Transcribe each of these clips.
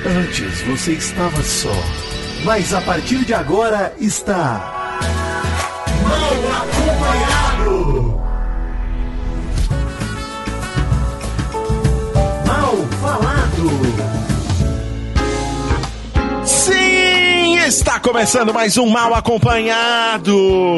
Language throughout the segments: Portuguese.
Antes você estava só, mas a partir de agora está mal acompanhado. Mal falado. Sim, está começando mais um Mal Acompanhado.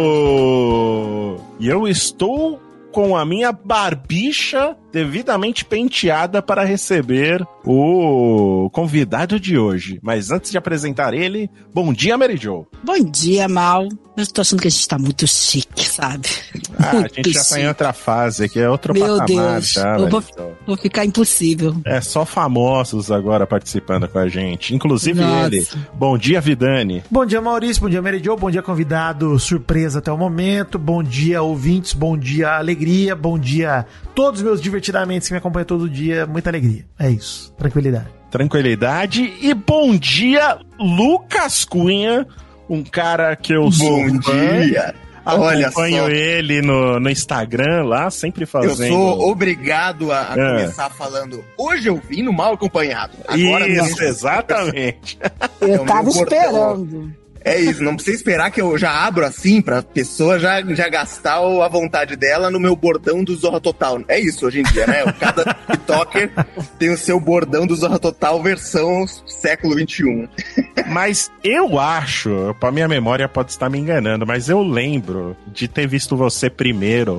E eu estou com a minha barbicha devidamente penteada para receber o convidado de hoje. Mas antes de apresentar ele, bom dia, Mary Jo. Bom dia, Mal. Eu tô achando que a gente tá muito chique, sabe? A gente já tá em outra fase aqui, é outro Meu patamar. Deus, já, eu vou ficar impossível. É só famosos agora participando com a gente, inclusive Nossa. ele. Bom dia, Vidani. Bom dia, Maurício, bom dia, Mary Jo, bom dia, convidado surpresa até o momento, bom dia, ouvintes, bom dia, alegria, bom dia, todos os meus divertidamente que me acompanham todo dia, muita alegria, é isso, tranquilidade. E bom dia, Lucas Cunha, um cara que eu sou dia. Olha só. Acompanho ele no Instagram lá, sempre fazendo... Eu sou obrigado a começar falando, hoje eu vim no Mal Acompanhado. Agora isso, exatamente. Eu tava esperando. É isso, não precisa esperar que eu já abro assim pra pessoa já gastar a vontade dela no meu bordão do Zorra Total. É isso hoje em dia, né? Cada TikToker tem o seu bordão do Zorra Total versão século XXI. Mas eu acho, pra minha memória pode estar me enganando, mas eu lembro de ter visto você primeiro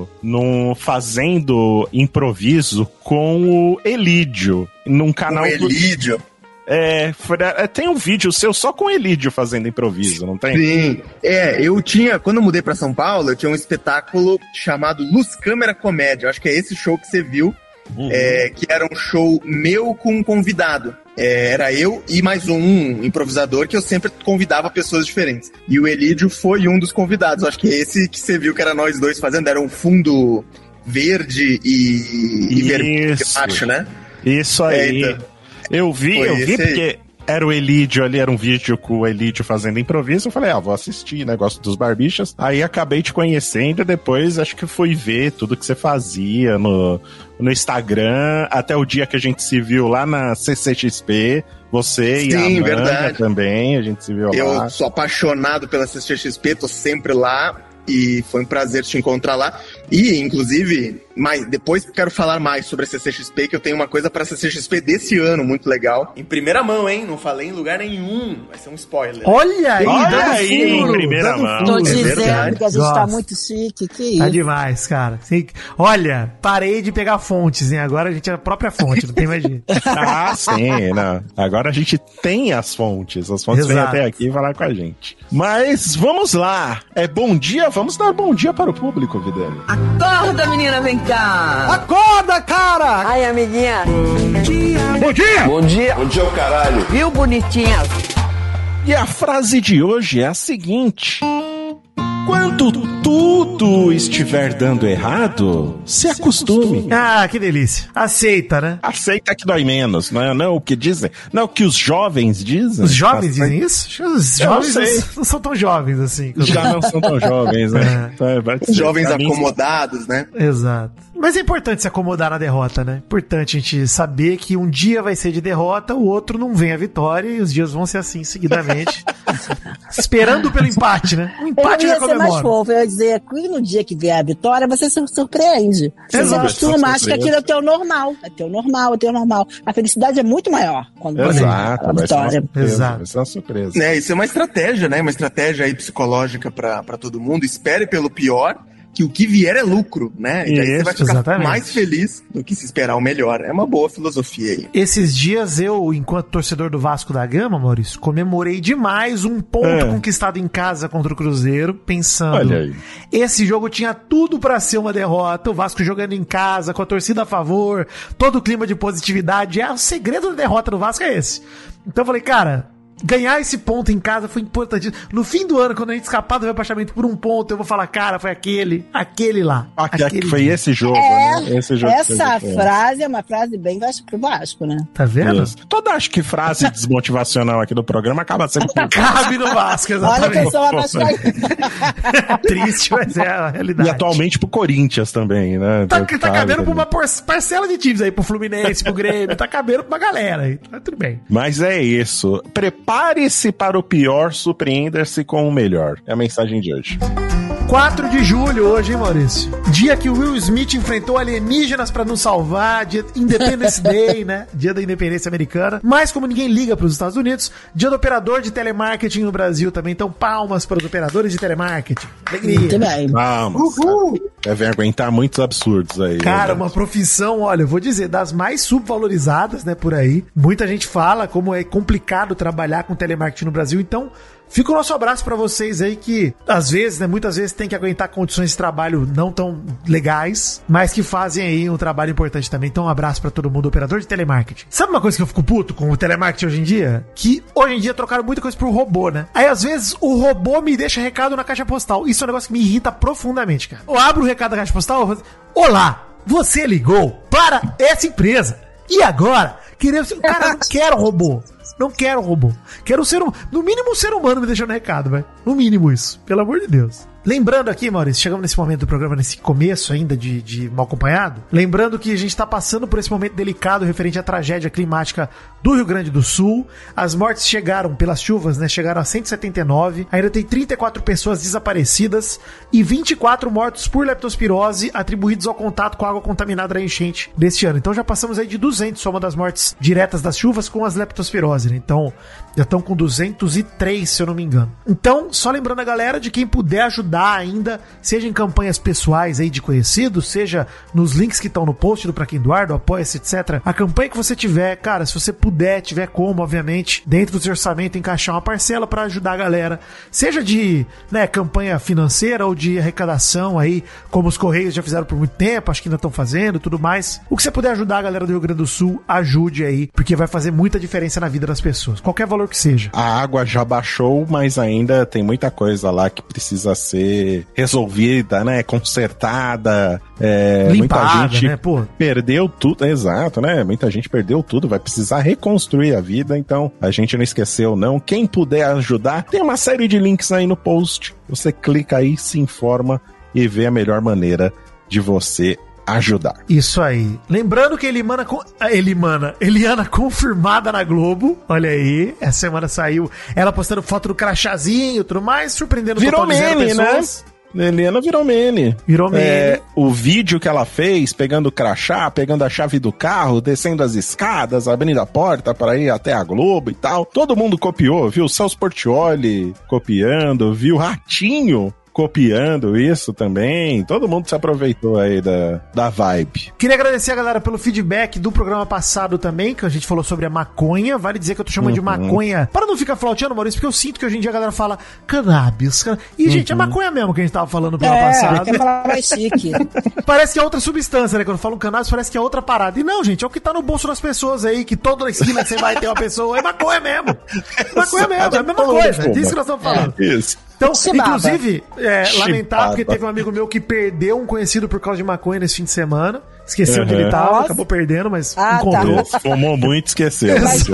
fazendo improviso com o Elídio, num canal... O Elídio? Tem um vídeo seu só com o Elídio fazendo improviso, não tem? Sim, quando eu mudei pra São Paulo, eu tinha um espetáculo chamado Luz Câmera Comédia, acho que é esse show que você viu, que era um show meu com um convidado. Era eu e mais um improvisador que eu sempre convidava pessoas diferentes. E o Elídio foi um dos convidados, acho que é esse que você viu que era nós dois fazendo, era um fundo verde e vermelho, acho, né? Isso aí. Então... Eu vi porque era o Elídio ali, era um vídeo com o Elídio fazendo improviso, eu falei, vou assistir, negócio dos barbichas, aí acabei te conhecendo, depois acho que fui ver tudo que você fazia no Instagram, até o dia que a gente se viu lá na CCXP, você e a Amanda também, a gente se viu lá. Eu sou apaixonado pela CCXP, tô sempre lá, e foi um prazer te encontrar lá. E, inclusive, depois quero falar mais sobre a CCXP, que eu tenho uma coisa pra CCXP desse ano, muito legal. Em primeira mão, hein? Não falei em lugar nenhum. Vai ser um spoiler. Olha aí, em primeira mão. Tô dizendo que a gente tá muito chique, que isso. Tá demais, cara. Olha, parei de pegar fontes, hein? Agora a gente é a própria fonte, não tem mais jeito. Sim, não. Agora a gente tem as fontes. As fontes vêm até aqui falar com a gente. Mas vamos lá. Bom dia, vamos dar bom dia para o público, Vidani. Acorda, menina, vem cá. Acorda, cara. Ai, amiguinha. Bom dia. Bom dia. Bom dia, o caralho. Viu, bonitinha? E a frase de hoje é a seguinte: quando tudo estiver dando errado, se acostume. Ah, que delícia. Aceita, né? Aceita que dói menos, não é o que dizem? Não é o que os jovens dizem? Os jovens dizem isso? Acho que os jovens não são tão jovens assim. Já não são tão jovens, né? Os jovens acomodados, né? Exato. Mas é importante se acomodar na derrota, né? Importante a gente saber que um dia vai ser de derrota, o outro não vem a vitória e os dias vão ser assim seguidamente. Esperando pelo empate, né? O empate já comemora. Mais fofo, eu ia dizer que no dia que vier a vitória, você se surpreende. Você se acostuma, acha que aquilo é o teu normal. É teu normal. A felicidade é muito maior quando você a vitória. Vai ser uma surpresa. Isso é uma estratégia, né? Uma estratégia aí psicológica pra todo mundo. Espere pelo pior, que o que vier é lucro, né? E aí você vai ficar mais feliz do que se esperar o melhor. É uma boa filosofia aí. Esses dias eu, enquanto torcedor do Vasco da Gama, Maurício, comemorei demais um ponto conquistado em casa contra o Cruzeiro, pensando, olha aí, esse jogo tinha tudo pra ser uma derrota, o Vasco jogando em casa, com a torcida a favor, todo o clima de positividade, o segredo da derrota do Vasco é esse. Então eu falei, cara, ganhar esse ponto em casa foi importante. No fim do ano, quando a gente escapar do rebaixamento por um ponto, eu vou falar, cara, foi aquele lá. Foi esse jogo, né? Esse jogo essa frase é uma frase bem pro Vasco, né? Tá vendo? Toda acho que frase desmotivacional aqui do programa acaba sendo... Cabe no Vasco, exatamente. Olha que eu sou uma vascaína. Triste, mas é a realidade. E atualmente pro Corinthians também, né? Tá cabendo pra uma parcela de times aí, pro Fluminense, pro Grêmio, tá cabendo pra uma galera aí. Tá tudo bem. Mas é isso. Prepare-se para o pior, surpreenda-se com o melhor. É a mensagem de hoje. 4 de julho hoje, hein, Maurício? Dia que o Will Smith enfrentou alienígenas pra nos salvar, dia Independence Day, né? Dia da independência americana. Mas como ninguém liga pros Estados Unidos, dia do operador de telemarketing no Brasil também. Então, palmas para os operadores de telemarketing. Alegria. Muito bem. Vamos. Deve aguentar muitos absurdos aí. Cara, uma profissão, olha, eu vou dizer, das mais subvalorizadas, né, por aí. Muita gente fala como é complicado trabalhar com telemarketing no Brasil, então... Fica o nosso abraço pra vocês aí que, às vezes, né, muitas vezes tem que aguentar condições de trabalho não tão legais, mas que fazem aí um trabalho importante também. Então, um abraço pra todo mundo, operador de telemarketing. Sabe uma coisa que eu fico puto com o telemarketing hoje em dia? Que hoje em dia trocaram muita coisa pro robô, né? Aí, às vezes, o robô me deixa recado na caixa postal. Isso é um negócio que me irrita profundamente, cara. Eu abro o recado da caixa postal, eu falo, olá, você ligou para essa empresa. E agora? Cara, eu não quero robô. Não quero robô. Quero um ser humano. No mínimo um ser humano me deixando recado, velho. No mínimo isso. Pelo amor de Deus. Lembrando aqui, Maurício, chegamos nesse momento do programa, nesse começo ainda de Mal Acompanhado. Lembrando que a gente tá passando por esse momento delicado referente à tragédia climática do Rio Grande do Sul. As mortes chegaram, pelas chuvas, né? Chegaram a 179. Ainda tem 34 pessoas desaparecidas e 24 mortos por leptospirose atribuídos ao contato com a água contaminada da enchente deste ano. Então já passamos aí de 200, soma das mortes diretas das chuvas com as leptospirose, né? Então já estão com 203, se eu não me engano. Então, só lembrando a galera de quem puder ajudar ainda, seja em campanhas pessoais aí de conhecidos, seja nos links que estão no post do Pra Quem Doar, do Apoia-se, etc. A campanha que você tiver, cara, se você puder, tiver como, obviamente, dentro do seu orçamento, encaixar uma parcela pra ajudar a galera, seja de, né, campanha financeira ou de arrecadação aí, como os Correios já fizeram por muito tempo, acho que ainda estão fazendo, tudo mais. O que você puder ajudar a galera do Rio Grande do Sul, ajude aí, porque vai fazer muita diferença na vida das pessoas, qualquer valor que seja. A água já baixou, mas ainda tem muita coisa lá que precisa ser resolvida, né, consertada, limpada, muita gente, né, pô? Perdeu tudo, exato, né, muita gente perdeu tudo, vai precisar reconstruir a vida, então a gente não esqueceu não, quem puder ajudar, tem uma série de links aí no post, você clica aí, se informa e vê a melhor maneira de você ajudar. Isso aí. Lembrando que Eliana confirmada na Globo. Olha aí. Essa semana saiu ela postando foto do crachazinho e tudo mais, surpreendendo virou meme, pessoas. Né? Eliana virou meme. Virou meme. O vídeo que ela fez, pegando o crachá, pegando a chave do carro, descendo as escadas, abrindo a porta para ir até a Globo e tal. Todo mundo copiou, viu? Celso Portiolli copiando, viu? Ratinho copiando isso também. Todo mundo se aproveitou aí da vibe. Queria agradecer a galera pelo feedback do programa passado também, que a gente falou sobre a maconha. Vale dizer que eu tô chamando de maconha para não ficar flauteando, Maurício, porque eu sinto que hoje em dia a galera fala cannabis. E, gente, é maconha mesmo que a gente tava falando no programa passado. Quer falar mais chique. Parece que é outra substância, né? Quando falam cannabis, parece que é outra parada. E não, gente, é o que tá no bolso das pessoas aí, que toda esquina que você vai ter uma pessoa. É maconha mesmo. Maconha mesmo, é a mesma coisa. É disso que nós estamos falando. Isso. Então, inclusive, lamentar, porque teve um amigo meu que perdeu um conhecido por causa de maconha nesse fim de semana. Esqueceu onde ele tava, acabou perdendo, mas encontrou. Tá. Fumou muito, esqueceu. Mas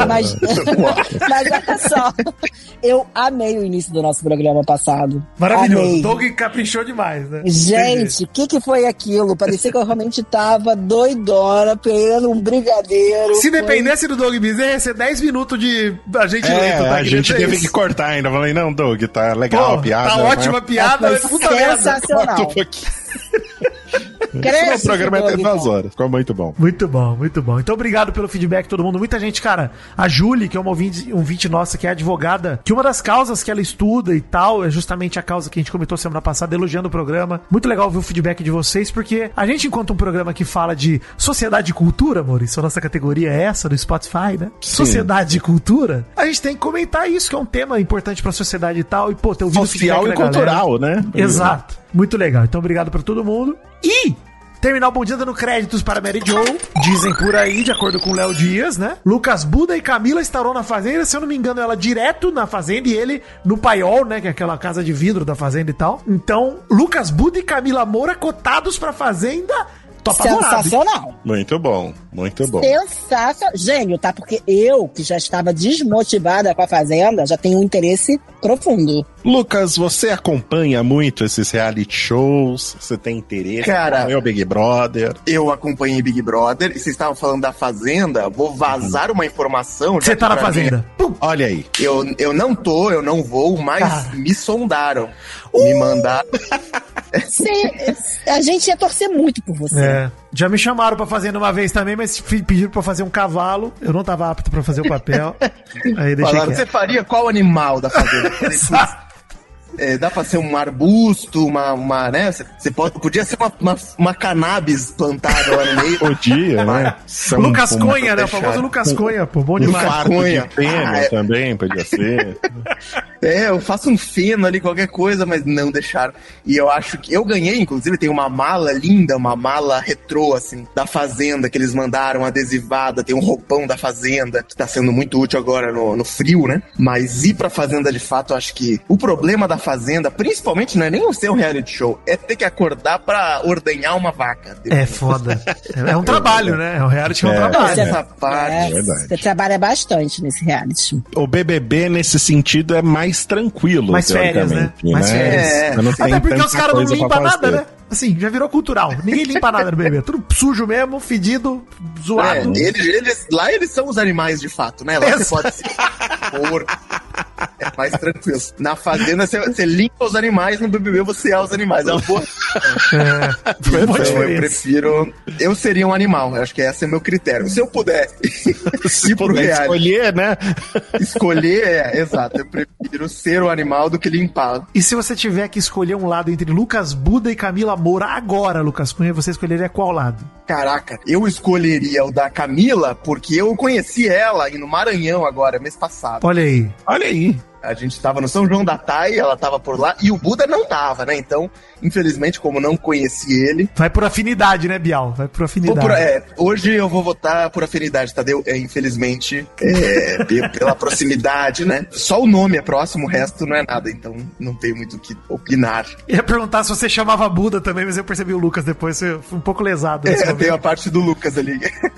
olha só, eu amei o início do nosso programa passado. Maravilhoso. O Doug caprichou demais, né? Gente, o que foi aquilo? Parecia que eu realmente tava doidona, pegando um brigadeiro. Se dependesse do Doug Bezerra, ia ser 10 minutos de a gente lento, tá? A gente teve que cortar ainda. Falei, não, Doug, tá legal a piada. Tá ótima a piada, mas puta sensacional. O programa é até 2 horas. Ficou muito bom. Muito bom, muito bom. Então, obrigado pelo feedback, todo mundo. Muita gente, cara. A Julie, que é uma ouvinte nossa, que é advogada, que uma das causas que ela estuda e tal é justamente a causa que a gente comentou semana passada, elogiando o programa. Muito legal ver o feedback de vocês, porque a gente, enquanto um programa que fala de sociedade e cultura, Maurício, a nossa categoria é essa do Spotify, né? Sim. Sociedade e cultura. A gente tem que comentar isso, que é um tema importante pra sociedade e tal. E, pô, ter ouvido social e cultural, né? Exato. Muito legal. Então, obrigado pra todo mundo. E Terminar o Bom Dia dando créditos para Mary Jo. Dizem por aí, de acordo com o Léo Dias, né? Lucas Buda e Camila estarão na Fazenda. Se eu não me engano, ela direto na Fazenda e ele no Paiol, né? Que é aquela casa de vidro da Fazenda e tal. Então, Lucas Buda e Camila Moura cotados pra Fazenda. Sensacional. Muito bom, muito bom. Sensacional. Gênio, tá? Porque eu, que já estava desmotivada com a Fazenda, já tenho um interesse profundo. Lucas, você acompanha muito esses reality shows? Você tem interesse? Cara, é o Big Brother? Eu acompanhei Big Brother. E vocês estavam falando da Fazenda. Vou vazar uma informação. Você tá na Fazenda? Olha aí. Eu não tô, eu não vou, mas me sondaram. Me mandaram. A gente ia torcer muito por você. Já me chamaram pra fazer uma vez também, mas pediram pra fazer um cavalo. Eu não tava apto pra fazer o papel. Aí deixei quieto. Você faria qual animal da Fazenda? Dá pra ser um arbusto, uma né? Você podia ser uma cannabis plantada lá no meio. Podia, né? Lucas Cunha, né? O famoso Lucas Cunha, pô. Bom demais. Lucas Cunha. Também podia ser. Eu faço um feno ali, qualquer coisa, mas não deixaram. E eu acho que... Eu ganhei, inclusive, tem uma mala linda, uma mala retrô, assim, da Fazenda, que eles mandaram adesivada, tem um roupão da Fazenda, que tá sendo muito útil agora no frio, né? Mas ir pra Fazenda, de fato, eu acho que o problema da Fazenda, principalmente, não é nem o seu reality show, é ter que acordar pra ordenhar uma vaca. É foda. É um trabalho, né? O reality é um trabalho. Essa parte. Você trabalha bastante nesse reality. O BBB, nesse sentido, é mais tranquilo. Mais férias, né? Mais férias. Até porque os caras não limpam nada, né? Assim, já virou cultural. Ninguém limpa nada no BBB. Tudo sujo mesmo, fedido, zoado. Lá eles são os animais de fato, né? Lá você pode ser porco. É mais tranquilo. Na Fazenda você limpa os animais, no BBB você é os animais. É uma boa. Eu prefiro. Eu seria um animal. Eu acho que esse é o meu critério. Se eu puder ir pro reality, escolher, né? Escolher, exato. Eu prefiro ser o animal do que limpar. E se você tiver que escolher um lado entre Lucas Buda e Camila Moura agora, Lucas Cunha, você escolheria qual lado? Caraca, eu escolheria o da Camila porque eu conheci ela no Maranhão agora, mês passado. Olha aí. Olha aí. A gente tava no São João da Tai, ela tava por lá, e o Buda não tava, né? Então, infelizmente, como não conheci ele... Vai por afinidade, né, Bial? Vai por afinidade. Hoje eu vou votar por afinidade, Tadeu. Infelizmente, pela proximidade, né? Só o nome é próximo, o resto não é nada. Então, não tenho muito o que opinar. Ia perguntar se você chamava Buda também, mas eu percebi o Lucas depois. Você foi um pouco lesado. Tem a parte do Lucas ali.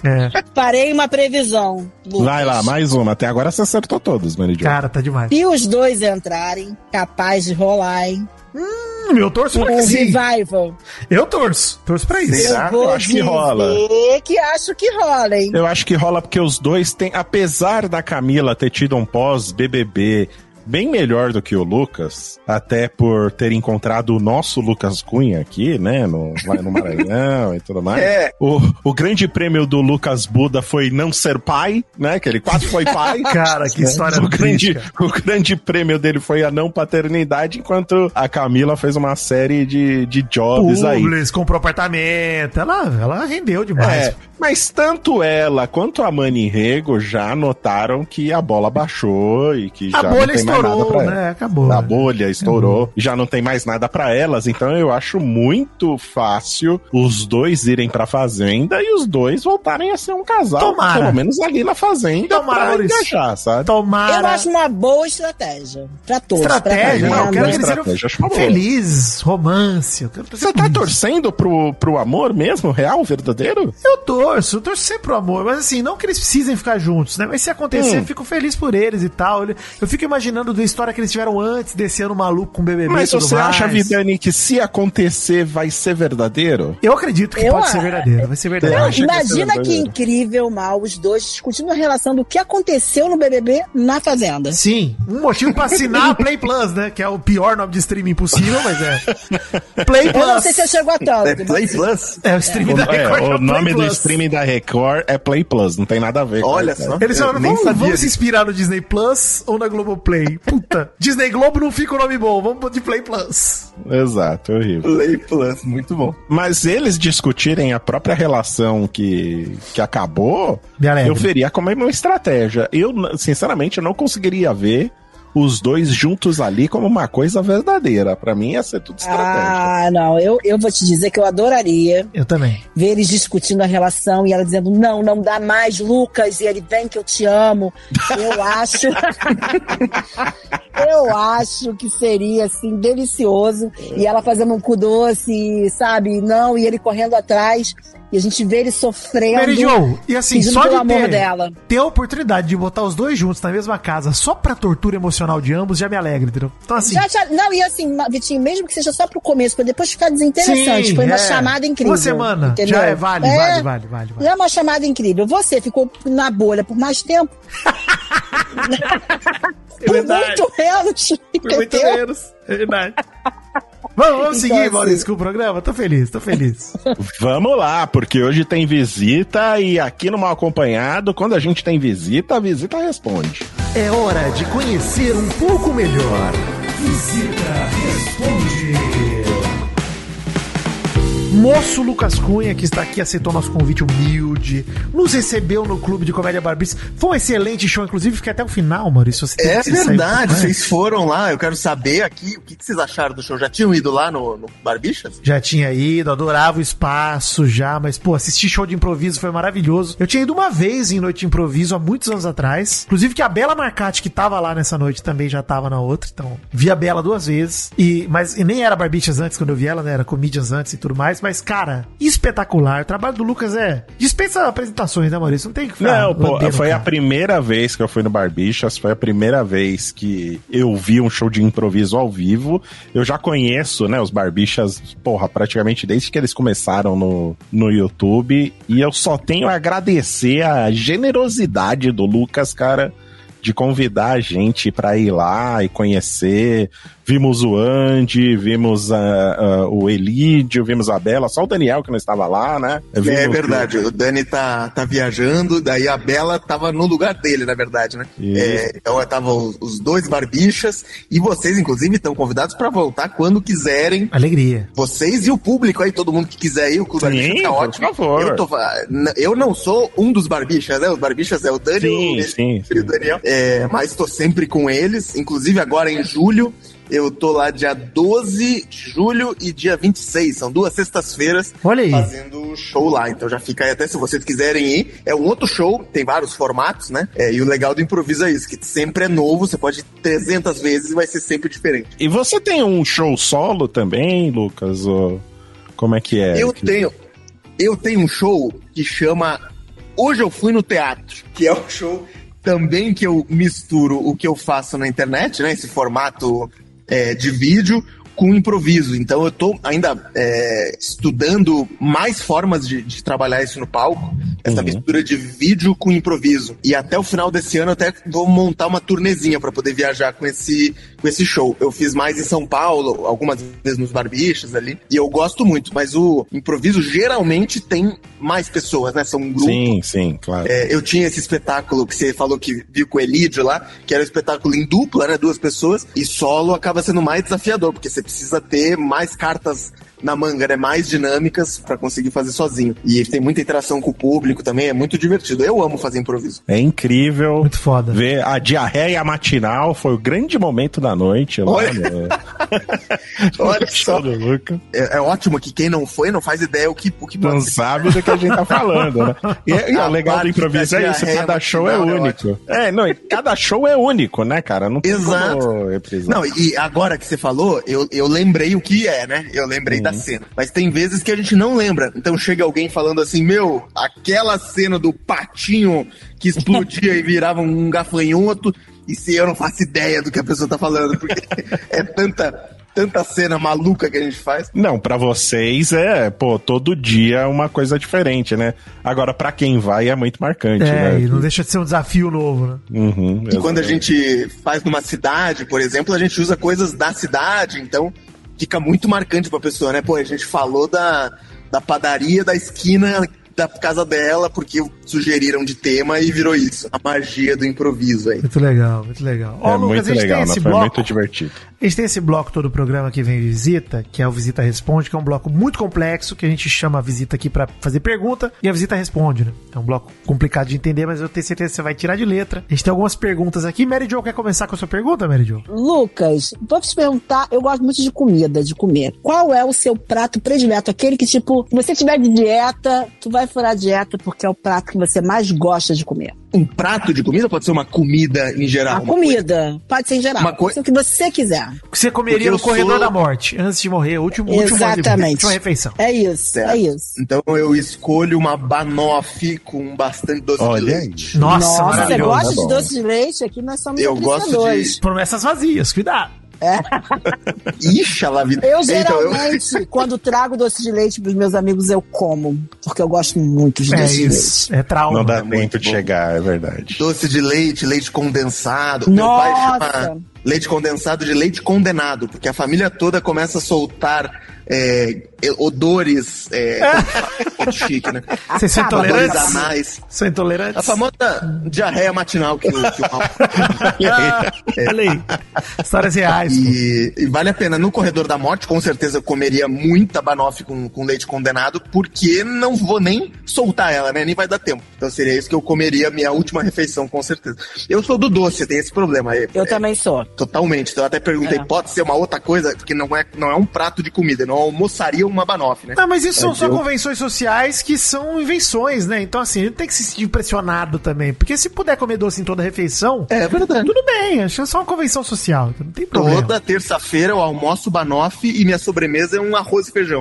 Parei uma previsão, Lucas. Vai lá, mais uma. Até agora você acertou todos, Mary Jo. Cara, tá demais. Se os dois entrarem, capaz de rolar, hein? Eu torço pra sim. Revival. Eu torço pra isso. Eu acho que rola. Acho que rola, hein? Eu acho que rola porque os dois têm, apesar da Camila ter tido um pós-BBB bem melhor do que o Lucas, até por ter encontrado o nosso Lucas Cunha aqui, né, lá no Maranhão e tudo mais. O grande prêmio do Lucas Buda foi não ser pai, né, que ele quase foi pai. Cara, que história triste. O grande prêmio dele foi a não paternidade, enquanto a Camila fez uma série de jobs aí. Comprou apartamento, ela rendeu demais. Mas tanto ela quanto a Mani Rego já notaram que a bola baixou e que já não tem mais nada pra né? Acabou. A bolha estourou, já não tem mais nada pra elas, então eu acho muito fácil os dois irem pra Fazenda e os dois voltarem a ser um casal. Tomara. Pelo menos ali na Fazenda. Tomara, pra engajar, sabe? Tomara. Eu acho uma boa estratégia pra todos. Estratégia? Eu quero que eles sejam felizes, romance. Você tá torcendo pro amor mesmo, real, verdadeiro? Eu torço sempre pro amor, mas assim, não que eles precisem ficar juntos, né? Mas se acontecer, eu fico feliz por eles e tal. Eu fico imaginando da história que eles tiveram antes desse ano maluco com o BBB. Mas você acha, Vidani, que se acontecer vai ser verdadeiro? Eu acredito que pode ser verdadeiro, vai ser verdadeiro. Imagina que incrível, Mal, os dois discutindo a relação do que aconteceu no BBB na Fazenda. Sim, um motivo pra assinar a Play Plus, né? Que é o pior nome de streaming possível, mas Play Plus. Eu não sei se eu chego a tanto. Play Plus? O streaming da Record. O nome do streaming da Record é Play Plus, não tem nada a ver. Olha só. Eles falaram, vamos se inspirar no Disney Plus ou na Globoplay? Puta, Disney Globo não fica o nome bom, vamos de Play Plus. Exato, horrível. Play Plus, muito bom. Mas eles discutirem a própria relação que acabou, eu veria como uma estratégia. Eu, sinceramente, eu não conseguiria ver os dois juntos ali como uma coisa verdadeira. Pra mim ia ser tudo estratégia. Não, eu vou te dizer que eu adoraria. Eu também. Ver eles discutindo a relação e ela dizendo, não dá mais, Lucas, e ele, vem que eu te amo. Eu acho... eu acho que seria, assim, delicioso. E ela fazendo um cu doce, sabe? Não, e ele correndo atrás. E a gente vê ele sofrendo. Mary Jo, e assim, só de ter a oportunidade de botar os dois juntos na mesma casa, só pra tortura emocional de ambos, já me alegra, entendeu? Então assim... Não, e assim, Vitinho, mesmo que seja só pro começo, pra depois ficar desinteressante, foi uma chamada incrível. Uma semana, entendeu? Já vale. É uma chamada incrível. Você ficou na bolha por mais tempo. É verdade. Por muito menos. É verdade. Vamos seguir, assim, Maurício, com o programa? Tô feliz. Vamos lá, porque hoje tem visita e aqui no Mal Acompanhado, quando a gente tem visita, a visita responde. É hora de conhecer um pouco melhor. Visita responde. Moço Lucas Cunha, que está aqui, aceitou nosso convite humilde, nos recebeu no Clube de Comédia Barbicha. Foi um excelente show, inclusive, fiquei até o final, Maurício. É verdade, vocês foram lá, eu quero saber aqui, o que vocês acharam do show? Já tinham ido lá no Barbichas? Já tinha ido, adorava o espaço já, mas, pô, assistir show de improviso foi maravilhoso. Eu tinha ido uma vez em noite de improviso, há muitos anos atrás, inclusive que a Bela Marcati, que tava lá nessa noite, também já tava na outra, então, vi a Bela 2 vezes, mas nem era Barbichas antes, quando eu vi ela, né, era Comedians antes e tudo mais, mas, cara, espetacular. O trabalho do Lucas dispensa apresentações, né, Maurício? Não tem que falar. Não, pô, foi a primeira vez que eu fui no Barbichas, foi a primeira vez que eu vi um show de improviso ao vivo. Eu já conheço, né, os Barbichas, porra, praticamente desde que eles começaram no YouTube, e eu só tenho a agradecer a generosidade do Lucas, cara, de convidar a gente pra ir lá e conhecer. Vimos o Andy, vimos o Elídio, vimos a Bela, só o Daniel que não estava lá, né? É verdade, o Dani tá viajando, daí a Bela tava no lugar dele, na verdade, né? Então estavam os dois Barbichas, e vocês, inclusive, estão convidados pra voltar quando quiserem. Alegria. Vocês e o público aí, todo mundo que quiser ir, o Clube Barbicha tá ótimo. Por favor. Eu não sou um dos Barbichas, né? Os Barbichas é o Dani e o Daniel. Mas tô sempre com eles, inclusive agora em julho. Eu tô lá dia 12 de julho e dia 26. São 2 sextas-feiras fazendo show lá. Então já fica aí, até se vocês quiserem ir. É um outro show, tem vários formatos, né? E o legal do improviso é isso, que sempre é novo, você pode ir 300 vezes e vai ser sempre diferente. E você tem um show solo também, Lucas? Ou como é que é? Eu tenho um show que chama Hoje Eu Fui no Teatro, que é um show também que eu misturo o que eu faço na internet, né? Esse formato de vídeo com improviso. Então eu tô ainda estudando mais formas de trabalhar isso no palco, essa mistura de vídeo com improviso. E até o final desse ano eu até vou montar uma turnezinha pra poder viajar com esse show. Eu fiz mais em São Paulo, algumas vezes nos Barbichas ali, e eu gosto muito, mas o improviso geralmente tem mais pessoas, né? São um grupo. Sim, claro. Eu tinha esse espetáculo que você falou que viu com o Elídio lá, que era um espetáculo em dupla, né? 2 pessoas, e solo acaba sendo mais desafiador, porque você precisa ter mais cartas na manga, né? Mais dinâmicas pra conseguir fazer sozinho. E tem muita interação com o público também, é muito divertido. Eu amo fazer improviso. É incrível. Muito foda. Ver a diarreia matinal foi o grande momento da noite lá. Olha só. É ótimo que quem não foi não faz ideia o que não sabe do que a gente tá falando, né? E o legal do improviso é isso, cada show é único. Cada show é único, né, cara? Não tem como reprisar. Não, e agora que você falou, eu lembrei o que é, né? Eu lembrei da cena. Mas tem vezes que a gente não lembra. Então chega alguém falando assim, aquela cena do patinho que explodia e virava um gafanhoto, e se eu não faço ideia do que a pessoa tá falando, porque é tanta cena maluca que a gente faz. Não, pra vocês todo dia é uma coisa diferente, né? Agora, pra quem vai é muito marcante, né? E não deixa de ser um desafio novo, né? E quando a gente faz numa cidade, por exemplo, a gente usa coisas da cidade, então fica muito marcante pra pessoa, né? Pô, a gente falou da padaria da esquina da casa dela, porque sugeriram de tema e virou isso. A magia do improviso aí. Muito legal, muito legal. Ó, Lucas, muito legal, foi muito divertido. A gente tem esse bloco todo o programa que vem Visita, que é o Visita Responde, que é um bloco muito complexo, que a gente chama a Visita aqui pra fazer pergunta, e a Visita responde, né? É um bloco complicado de entender, mas eu tenho certeza que você vai tirar de letra. A gente tem algumas perguntas aqui. Mary Jo, quer começar com a sua pergunta, Mary Jo? Lucas, vou te perguntar, eu gosto muito de comida, de comer. Qual é o seu prato predileto? Aquele que, tipo, se você tiver de dieta, tu vai furar a dieta porque é o prato que você mais gosta de comer. Um prato de comida? Pode ser uma comida em geral? A comida. Pode ser em geral. Pode ser o que você quiser. O que você comeria no corredor da morte, antes de morrer, Exatamente. última refeição. É isso, certo. É isso. Então eu escolho uma banoffee com bastante doce de leite. Nossa, você gosta de doce de leite? Aqui nós somos apreciadores. Promessas vazias, cuidado. Ixi, lá vida. Eu geralmente, quando trago doce de leite pros meus amigos, eu como. Porque eu gosto muito de doce de leite. É trauma. Não dá tempo de chegar, é verdade. Doce de leite, leite condensado. Nossa. Meu pai chama leite condensado de leite condenado, porque a família toda começa a soltar odores chique, né? Vocês são intolerantes? São intolerantes? A famosa diarreia matinal que o Olha aí, histórias reais. E vale a pena. No corredor da morte, com certeza eu comeria muita banoffee com leite condenado, porque não vou nem soltar ela, né? Nem vai dar tempo. Então seria isso que eu comeria minha última refeição, com certeza. Eu sou do doce, tem esse problema aí. Eu também sou. Totalmente. Então eu até perguntei, pode ser uma outra coisa, porque não é um prato de comida, não almoçaria uma banoffee, né? Não, mas isso são só convenções sociais que são invenções, né? Então, assim, ele tem que se sentir impressionado também. Porque se puder comer doce em toda refeição, é verdade. Tudo bem, acho que é só uma convenção social, então não tem problema. Toda terça-feira eu almoço banoffee e minha sobremesa é um arroz e feijão.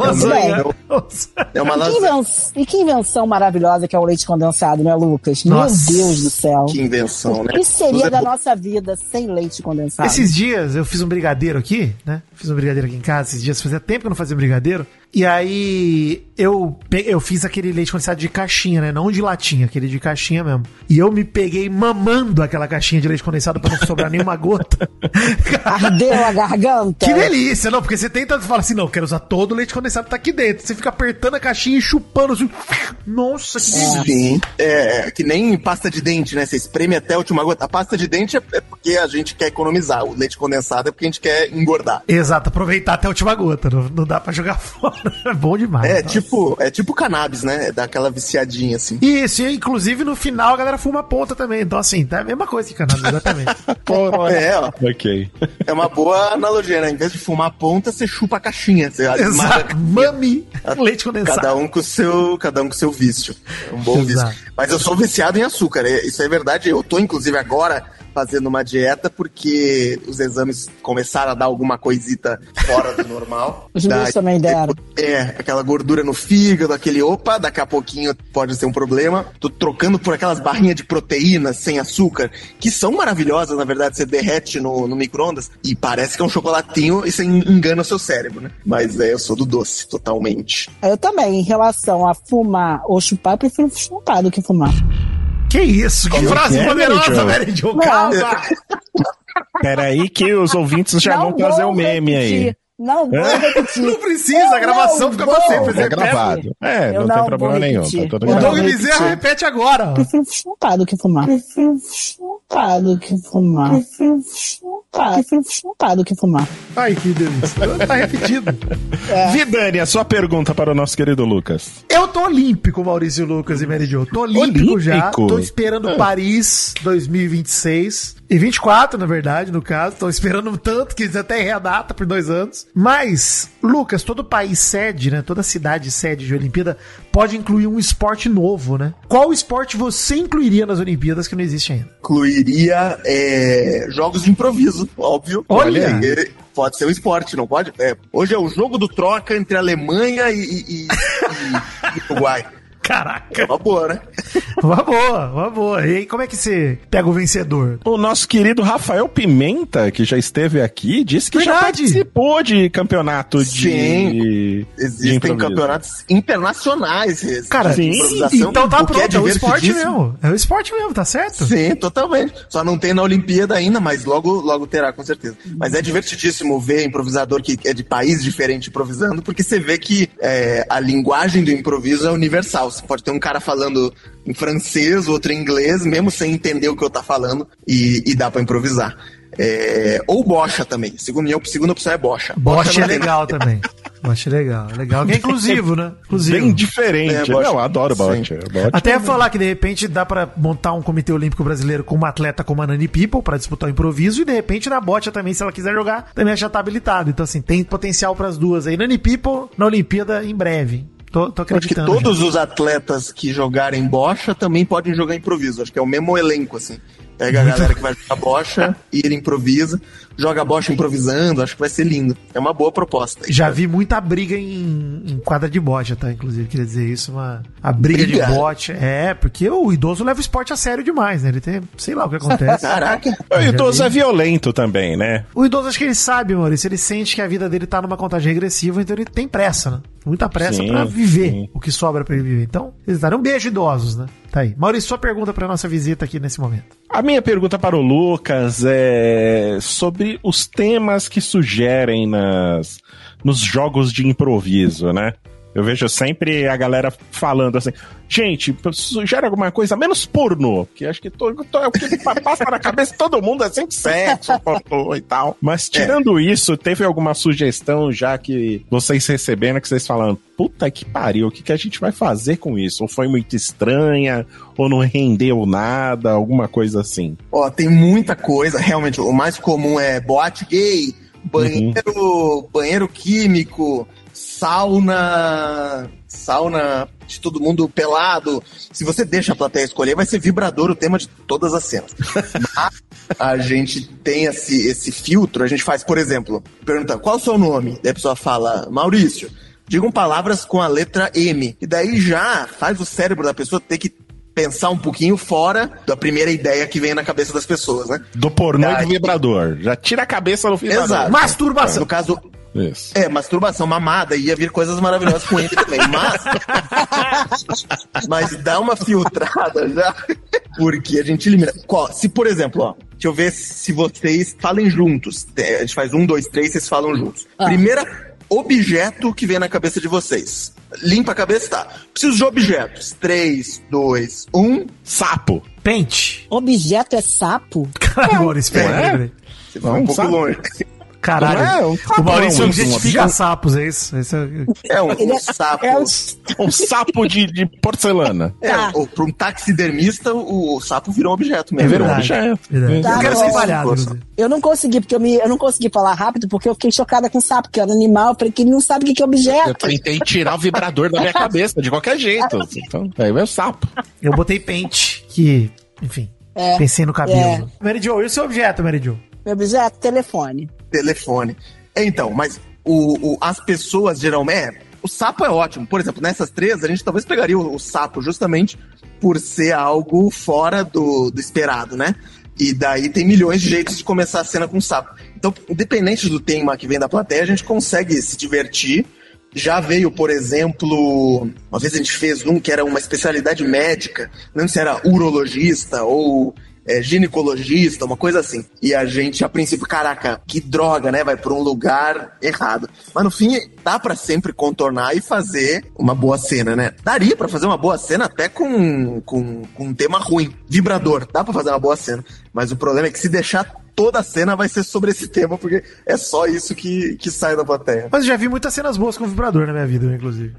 É uma lasanha. E que invenção maravilhosa que é o leite condensado, né, Lucas? Nossa. Meu Deus do céu. Que invenção, né? O que seria da nossa vida sem leite condensado? Esses dias eu fiz um brigadeiro aqui, né? Fiz um brigadeiro aqui em casa esses dias, fazia tempo que eu não fazia um brigadeiro. E aí eu fiz aquele leite condensado de caixinha, né? Não de latinha, aquele de caixinha mesmo. E eu me peguei mamando aquela caixinha de leite condensado pra não sobrar nenhuma gota. Ardeu a garganta. Que delícia, não? Porque você tenta falar assim, não, quero usar todo o leite condensado que tá aqui dentro. Você fica apertando a caixinha e chupando assim. Nossa, que delícia. Sim, é que nem pasta de dente, né? Você espreme até a última gota. A pasta de dente é porque a gente quer economizar. O leite condensado é porque a gente quer engordar. Exato, aproveitar até a última gota. Não dá pra jogar fora. É bom demais. É tipo cannabis, né? É daquela viciadinha, assim. Isso, e inclusive no final a galera fuma a ponta também. Então, assim, tá a mesma coisa que cannabis, exatamente. Ok. É uma boa analogia, né? Em vez de fumar a ponta, você chupa a caixinha. Você Exato. Mami, leite condensado. Cada um com seu vício. É um bom vício. Mas eu sou viciado em açúcar. Isso é verdade. Eu tô, inclusive, agora fazendo uma dieta porque os exames começaram a dar alguma coisita fora do normal. Os meus também deram. Aquela gordura no fígado, daqui a pouquinho pode ser um problema. Tô trocando por aquelas barrinhas de proteína sem açúcar, que são maravilhosas, na verdade. Você derrete no micro-ondas e parece que é um chocolatinho e você engana o seu cérebro, né? Mas eu sou do doce, totalmente. Eu também, em relação a fumar ou chupar, eu prefiro chupar do que fumar. Que isso? Que frase poderosa, Mary Jo. Calma! Peraí que os ouvintes já vão trazer o meme aí. Não vou repetir. Não precisa, a gravação fica pra sempre. É gravado. Não tem problema nenhum. Tá o Doug Bezerra repete agora. Prefiro chupar do que fumar. Ai, que delícia. Tá repetido. Vidani, a sua pergunta para o nosso querido Lucas. Eu tô olímpico, Maurício, Lucas e Mary Jo. Tô olímpico já. Tô esperando Paris 2026. E 24, na verdade, no caso. Tô esperando tanto que até errei a data por 2 anos. Mas, Lucas, todo país sede, né? Toda cidade sede de Olimpíada pode incluir um esporte novo, né? Qual esporte você incluiria nas Olimpíadas que não existe ainda? Incluiria jogos de improviso, óbvio. Olha! Pode ser um esporte, não pode? Hoje é o jogo do troca entre Alemanha e Uruguai. Caraca. Uma boa, né? Uma boa. E aí, como é que você pega o vencedor? O nosso querido Rafael Pimenta, que já esteve aqui, disse que já participou de campeonato de existem campeonatos internacionais. Cara, sim. Então tá pronto, é o esporte mesmo. É o esporte mesmo, tá certo? Sim, totalmente. Só não tem na Olimpíada ainda, mas logo terá, com certeza. Mas é divertidíssimo ver improvisador que é de país diferente improvisando, porque você vê que a linguagem do improviso é universal. máximo. Pode ter um cara falando em francês, outro em inglês, mesmo sem entender o que eu tô falando, e dá pra improvisar. Ou bocha também. Segunda opção é bocha. Bocha é legal também. Bocha é legal. É legal que é inclusivo, né? Inclusivo. Bem diferente. Eu adoro bocha. Até falar que de repente dá pra montar um comitê olímpico brasileiro com uma atleta como a Nani People pra disputar o improviso, e de repente na bocha também, se ela quiser jogar, também já tá habilitado. Então assim, tem potencial pras duas aí. Nani People na Olimpíada em breve. Tô acreditando. Acho que todos os atletas que jogarem bocha também podem jogar improviso. Acho que é o mesmo elenco, assim. Pega a galera que vai jogar bocha e ele improvisa, joga bocha improvisando, acho que vai ser lindo. É uma boa proposta. Já vi muita briga em quadra de bocha, tá? Inclusive, queria dizer isso, a briga de bocha. Porque o idoso leva o esporte a sério demais, né? Ele tem, sei lá o que acontece. Caraca. O idoso é violento também, né? O idoso, acho que ele sabe, Maurício, ele sente que a vida dele tá numa contagem regressiva, então ele tem pressa, né? Muita pressa pra viver o que sobra pra ele viver. Então, eles darão um beijo idosos, né? Tá aí. Maurício, sua pergunta pra nossa visita aqui nesse momento. A minha pergunta para o Lucas é sobre os temas que sugerem nos jogos de improviso, né? Eu vejo sempre a galera falando assim, gente, sugere alguma coisa menos pornô, que acho que o que passa na cabeça de todo mundo é sempre sexo, pornô e tal. Mas tirando isso, teve alguma sugestão já que vocês receberam, que vocês falam, puta que pariu, o que a gente vai fazer com isso? Ou foi muito estranha, ou não rendeu nada, alguma coisa assim? Tem muita coisa, realmente, o mais comum é boate gay, banheiro químico, sauna de todo mundo pelado. Se você deixa a plateia escolher, vai ser vibrador o tema de todas as cenas. Mas a gente tem esse filtro, a gente faz, por exemplo, pergunta, qual o seu nome? Daí a pessoa fala, Maurício. Digam palavras com a letra M. E daí já faz o cérebro da pessoa ter que pensar um pouquinho fora da primeira ideia que vem na cabeça das pessoas, né? Do pornô e do vibrador. Já tira a cabeça no vibrador. Exato. Masturbação. No caso... Isso. Masturbação, mamada, ia vir coisas maravilhosas com ele também, mas dá uma filtrada já, porque a gente elimina. Se, por exemplo, deixa eu ver se vocês falem juntos, a gente faz 1, 2, 3, vocês falam juntos. Primeiro objeto que vem na cabeça de vocês. Limpa a cabeça, tá. Preciso de objetos. 3, 2, 1. Sapo. Pente. Objeto é sapo? Caramba, espera. Você vai um pouco longe. Caralho, o Maurício objetifica sapos, é isso? É um sapo. Um sapo de porcelana. Para um taxidermista, o sapo virou um objeto mesmo. Virou um objeto. Eu quero ser palhado. Eu não consegui, porque eu não consegui falar rápido, porque eu fiquei chocada com o sapo, que era um animal, eu falei que ele não sabe o que é objeto. Eu tentei tirar o vibrador da minha cabeça, de qualquer jeito. Então, aí é o sapo. Eu botei pente, que, enfim, pensei no cabelo. Mary Jo, e o seu objeto, Mary Jo? Meu objeto? Telefone. Então, mas as pessoas geralmente... O sapo é ótimo. Por exemplo, nessas três, a gente talvez pegaria o sapo justamente por ser algo fora do esperado, né? E daí tem milhões de jeitos de começar a cena com o sapo. Então, independente do tema que vem da plateia, a gente consegue se divertir. Já veio, por exemplo... Uma vez a gente fez um que era uma especialidade médica. Não lembro se era urologista ou... ginecologista, uma coisa assim. E a gente, a princípio, caraca, que droga, né? Vai por um lugar errado. Mas no fim, dá pra sempre contornar e fazer uma boa cena, né? Daria pra fazer uma boa cena até com um tema ruim. Vibrador, dá pra fazer uma boa cena. Mas o problema é que se deixar toda a cena vai ser sobre esse tema, porque é só isso que sai da plateia. Mas eu já vi muitas cenas boas com vibrador na minha vida, inclusive.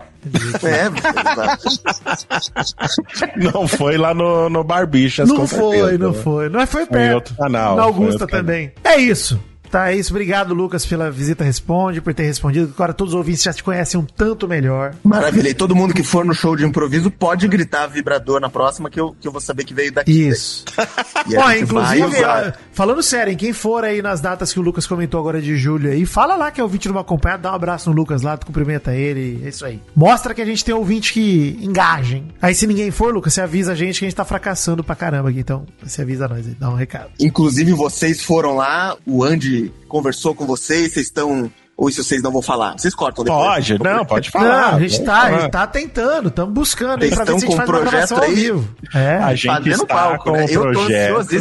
Não foi lá no Barbichas, não foi. Não foi perto. Canal, na Augusta também. É isso. Tá, é isso. Obrigado, Lucas, pela visita Responde, por ter respondido. Agora todos os ouvintes já te conhecem um tanto melhor. Maravilha. E todo mundo que for no show de improviso pode gritar vibrador na próxima, que eu vou saber que veio daqui. Isso. Inclusive, falando sério, quem for aí nas datas que o Lucas comentou agora de julho aí, fala lá que é ouvinte do Acompanhado, dá um abraço no Lucas lá, tu cumprimenta ele, é isso aí. Mostra que a gente tem ouvinte que engajem. Aí se ninguém for, Lucas, você avisa a gente que a gente tá fracassando pra caramba aqui, então você avisa nós aí, dá um recado. Inclusive vocês foram lá, o Andy conversou com vocês estão... Ou se vocês não vão falar? Vocês cortam depois? Pode falar. Não, a gente tá tentando, estamos buscando. Vocês estão com um projeto aí? A gente fazendo está palco, com né? um projeto. Eu tô ansiosíssimo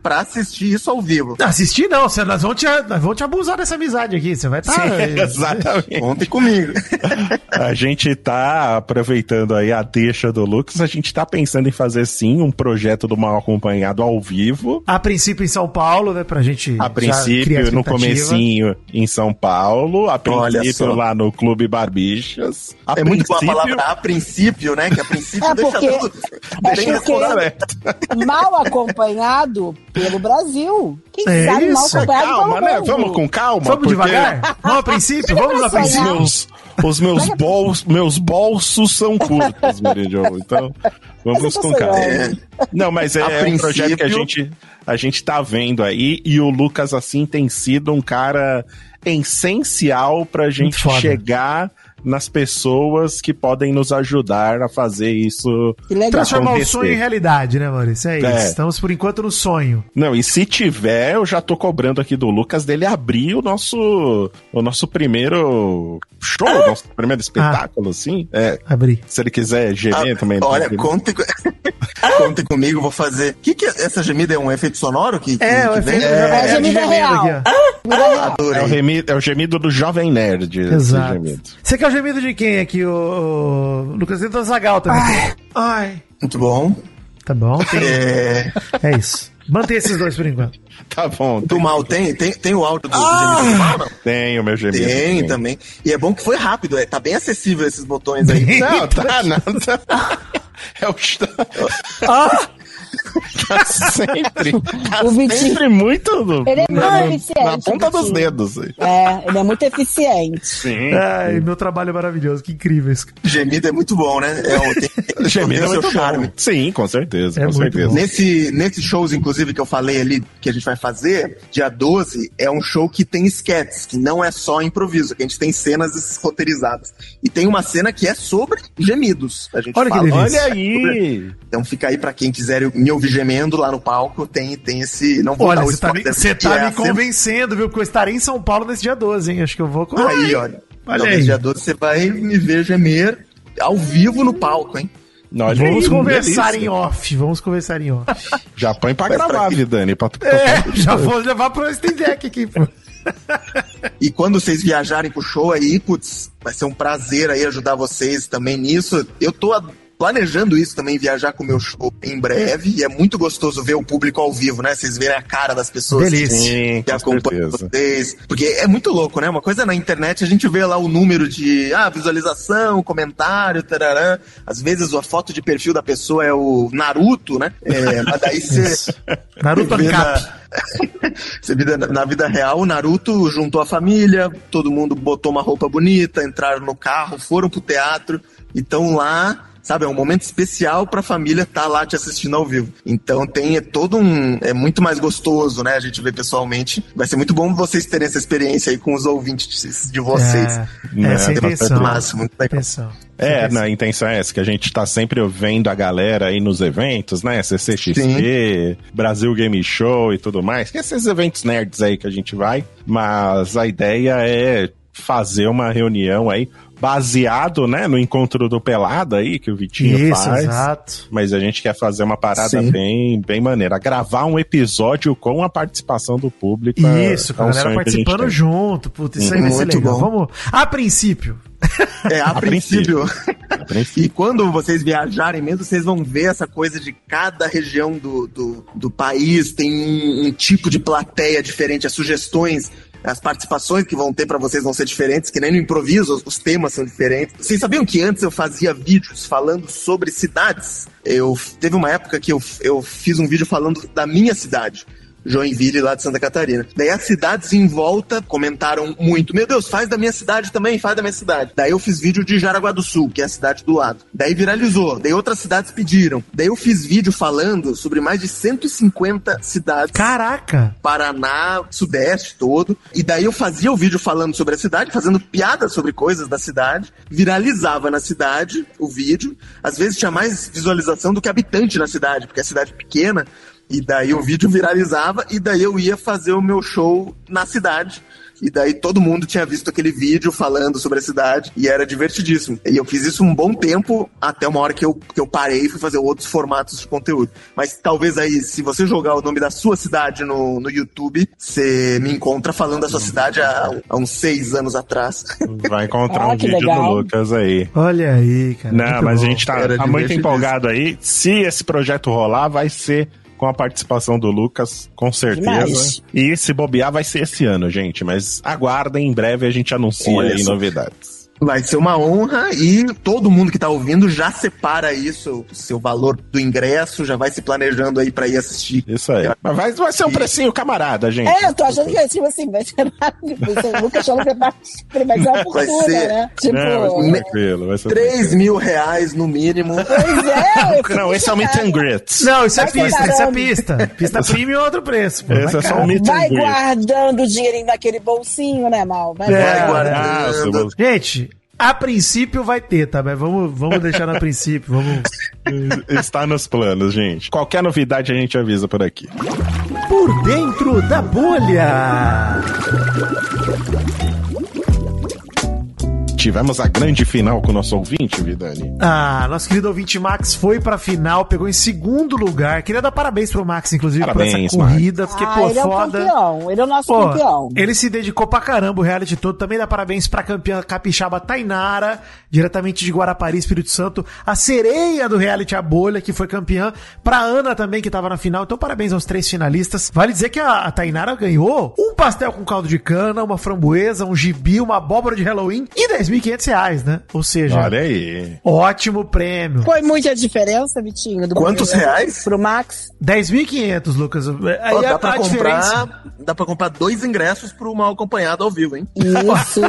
pra assistir isso ao vivo. Assistir não, nós vamos te abusar dessa amizade aqui, você vai estar... Exatamente. Contem comigo. A gente tá aproveitando aí a deixa do Lucas, a gente tá pensando em fazer sim um projeto do Mal Acompanhado ao vivo. A princípio em São Paulo, né, pra gente a princípio no comecinho em São Paulo, a princípio lá no Clube Barbichas. É muito boa a palavra a princípio, né, que a princípio deixa tudo porque mal acompanhado pelo Brasil. Quem sabe mal acompanhado calma, né? Vamos com calma. Vamos devagar? Vamos a princípio? Vamos a princípio. Os meus bolsos são curtos, Mary Jo, então vamos com calma. Não, mas é um projeto que a gente tá vendo aí, e o Lucas, assim, tem sido um cara essencial pra gente chegar nas pessoas que podem nos ajudar a fazer isso. Transformar o sonho em realidade, né, Maurício? É isso. Estamos, por enquanto, no sonho. Não, e se tiver, eu já tô cobrando aqui do Lucas dele abrir o nosso primeiro show, nosso primeiro espetáculo, assim. Abrir. Se ele quiser gemer também. Olha, contem comigo, vou fazer. O que essa gemida é um efeito sonoro? É gemida real. É o gemido do Jovem Nerd. Exato. Você quer o gemido de quem aqui? O Lucas Vitor Zagal também. Ai. Muito bom. Tá bom. É isso. Mantém esses dois por enquanto. Tá bom. Do Mal tem o áudio do gemido do Mal, não? Tem o meu gemido. Tem também. E é bom que foi rápido, tá bem acessível esses botões aí. Não, tá. É o... Tá sempre. Sempre muito. Ele é muito eficiente. Na ponta dos dedos. Ele é muito eficiente. Sim. Meu trabalho é maravilhoso, que incrível isso. Gemido é muito bom, né? Gemido é muito charme. Bom. Sim, com certeza. Com certeza. Nesses shows, inclusive, que eu falei ali, que a gente vai fazer, dia 12, é um show que tem sketches, que não é só improviso, que a gente tem cenas roteirizadas. E tem uma cena que é sobre gemidos. A gente olha fala, que delícia. Olha aí! Então fica aí pra quem quiser me ouvir gemendo lá no palco, tem esse... Não vou olha, dar o você tá me convencendo, viu? Porque eu estarei em São Paulo nesse dia 12, hein? Acho que eu vou... Aí, olha. Nesse dia 12 você vai me ver gemer ao vivo no palco, hein? Vamos conversar em off. Já põe pra gravar, Vidani. Já vou levar pro Steam Deck aqui, pô. E quando vocês viajarem pro show aí, putz, vai ser um prazer aí ajudar vocês também nisso. Eu tô planejando isso também, viajar com o meu show em breve, e é muito gostoso ver o público ao vivo, né? Vocês verem a cara das pessoas que acompanham vocês. Porque é muito louco, né? Uma coisa na internet, a gente vê lá o número de visualização, comentário, tararã. Às vezes a foto de perfil da pessoa é o Naruto, né? Mas daí você... Naruto Ancap. Você vê na vida real, o Naruto juntou a família, todo mundo botou uma roupa bonita, entraram no carro, foram pro teatro e estão lá. Sabe, é um momento especial pra família estar lá te assistindo ao vivo. Então é muito mais gostoso, né? A gente vê pessoalmente. Vai ser muito bom vocês terem essa experiência aí com os ouvintes de vocês. Essa é a intenção. Máximo, a intenção é essa, que a gente tá sempre vendo a galera aí nos eventos, né? CCXP, Brasil Game Show e tudo mais. Que esses eventos nerds aí que a gente vai. Mas a ideia é fazer uma reunião aí baseado, né, no encontro do Pelada aí, que o Vitinho faz. Exato. Mas a gente quer fazer uma parada bem maneira. Gravar um episódio com a participação do público. Isso, com a galera participando junto. Putz, isso aí vai ser legal. Vamos... A princípio. A princípio. E quando vocês viajarem mesmo, vocês vão ver essa coisa de cada região do país tem um tipo de plateia diferente, as sugestões, as participações que vão ter pra vocês vão ser diferentes, que nem no improviso, os temas são diferentes. Vocês sabiam que antes eu fazia vídeos falando sobre cidades? Teve uma época que eu fiz um vídeo falando da minha cidade, Joinville, lá de Santa Catarina. Daí as cidades em volta comentaram muito. Meu Deus, faz da minha cidade também, faz da minha cidade. Daí eu fiz vídeo de Jaraguá do Sul, que é a cidade do lado. Daí viralizou. Daí outras cidades pediram. Daí eu fiz vídeo falando sobre mais de 150 cidades. Caraca! Paraná, Sudeste todo. E daí eu fazia o vídeo falando sobre a cidade, fazendo piadas sobre coisas da cidade. Viralizava na cidade o vídeo. Às vezes tinha mais visualização do que habitante na cidade, porque é cidade pequena. E daí o vídeo viralizava e daí eu ia fazer o meu show na cidade, e daí todo mundo tinha visto aquele vídeo falando sobre a cidade, e era divertidíssimo. E eu fiz isso um bom tempo, até uma hora que eu parei e fui fazer outros formatos de conteúdo. Mas talvez aí, se você jogar o nome da sua cidade no YouTube, você me encontra falando da sua cidade há uns 6 anos atrás. Vai encontrar um vídeo do Lucas aí. Olha aí, cara. Não, mas bom. A gente tá muito empolgado aí. Se esse projeto rolar, vai ser com a participação do Lucas, com certeza. Demais. E se bobear, vai ser esse ano, gente. Mas aguardem, em breve a gente anuncia aí novidades. Vai ser uma honra e todo mundo que tá ouvindo já separa isso, o seu valor do ingresso, já vai se planejando aí pra ir assistir. Isso aí. Mas vai ser um precinho camarada, gente. Eu tô achando que é tipo assim, vai ser nada. O Lucas achando que vai ser uma fortuna, né? Tipo, vai ser 3 mil reais no mínimo. Pois é. Não, esse é o meet and greet. Não, isso é pista, isso é pista. Pista premium é outro preço. Pô. Esse é só um meet and greet. Vai guardando o dinheirinho naquele bolsinho, né, Mal? Vai guardando. Gente, a princípio vai ter, tá? Mas vamos deixar no princípio, vamos... Está nos planos, gente. Qualquer novidade a gente avisa por aqui. Por dentro da bolha. Tivemos a grande final com o nosso ouvinte, Vidani. Nosso querido ouvinte Max foi pra final, pegou em segundo lugar. Queria dar parabéns pro Max, inclusive, parabéns, por essa corrida, Max. porque, ele foda. É o campeão, ele é o nosso campeão. Ele se dedicou pra caramba o reality todo. Também dá parabéns pra campeã capixaba Tainara, diretamente de Guarapari, Espírito Santo. A sereia do reality A Bolha, que foi campeã. Pra Ana também, que tava na final. Então, parabéns aos 3 finalistas. Vale dizer que a Tainara ganhou um pastel com caldo de cana, uma framboesa, um gibi, uma abóbora de Halloween e R$10.500, né? Ou seja, olha aí. Ótimo prêmio. Foi muita diferença, Vitinho? Quantos reais? Pro Max? 10.500, Lucas. Aí dá pra comprar 2 ingressos pro Mal Acompanhado ao vivo, hein? Isso.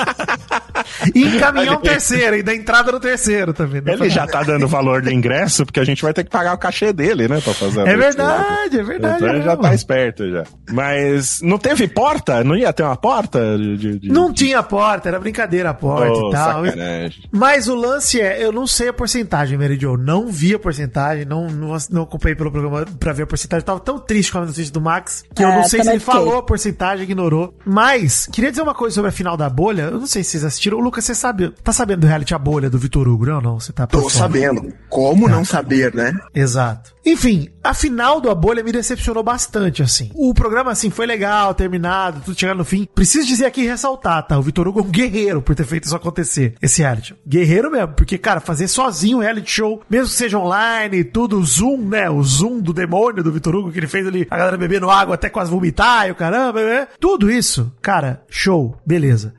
E encaminhar um terceiro, e dar entrada no terceiro também. Ele já tá dando valor do ingresso, porque a gente vai ter que pagar o cachê dele, né? Pra fazer é verdade. Então ele já tá esperto já. Mas não teve porta? Não ia ter uma porta? Não tinha porta, era brincadeira a porta e tal. Sacanagem. Mas o lance é, eu não sei a porcentagem, Mary Jo, não vi a porcentagem, não acompanhei pelo programa pra ver a porcentagem, eu tava tão triste com a notícia do Max, que eu não sei se ele falou a porcentagem, ignorou. Mas, queria dizer uma coisa sobre a final da bolha, eu não sei se vocês assistiram. Lucas, você sabe, tá sabendo do reality A Bolha do Vitor Hugo, não? Você tá Tô sabendo. Como não saber, né? Exato. Enfim, a final do A Bolha me decepcionou bastante, assim. O programa, assim, foi legal, terminado, tudo chegando no fim. Preciso dizer aqui e ressaltar, tá? O Vitor Hugo é um guerreiro por ter feito isso acontecer, esse reality. Guerreiro mesmo, porque, cara, fazer sozinho o reality show, mesmo que seja online, tudo, o Zoom, né? O Zoom do demônio do Vitor Hugo, que ele fez ali, a galera bebendo água até quase vomitar e o caramba, né? Tudo isso, cara, show, beleza.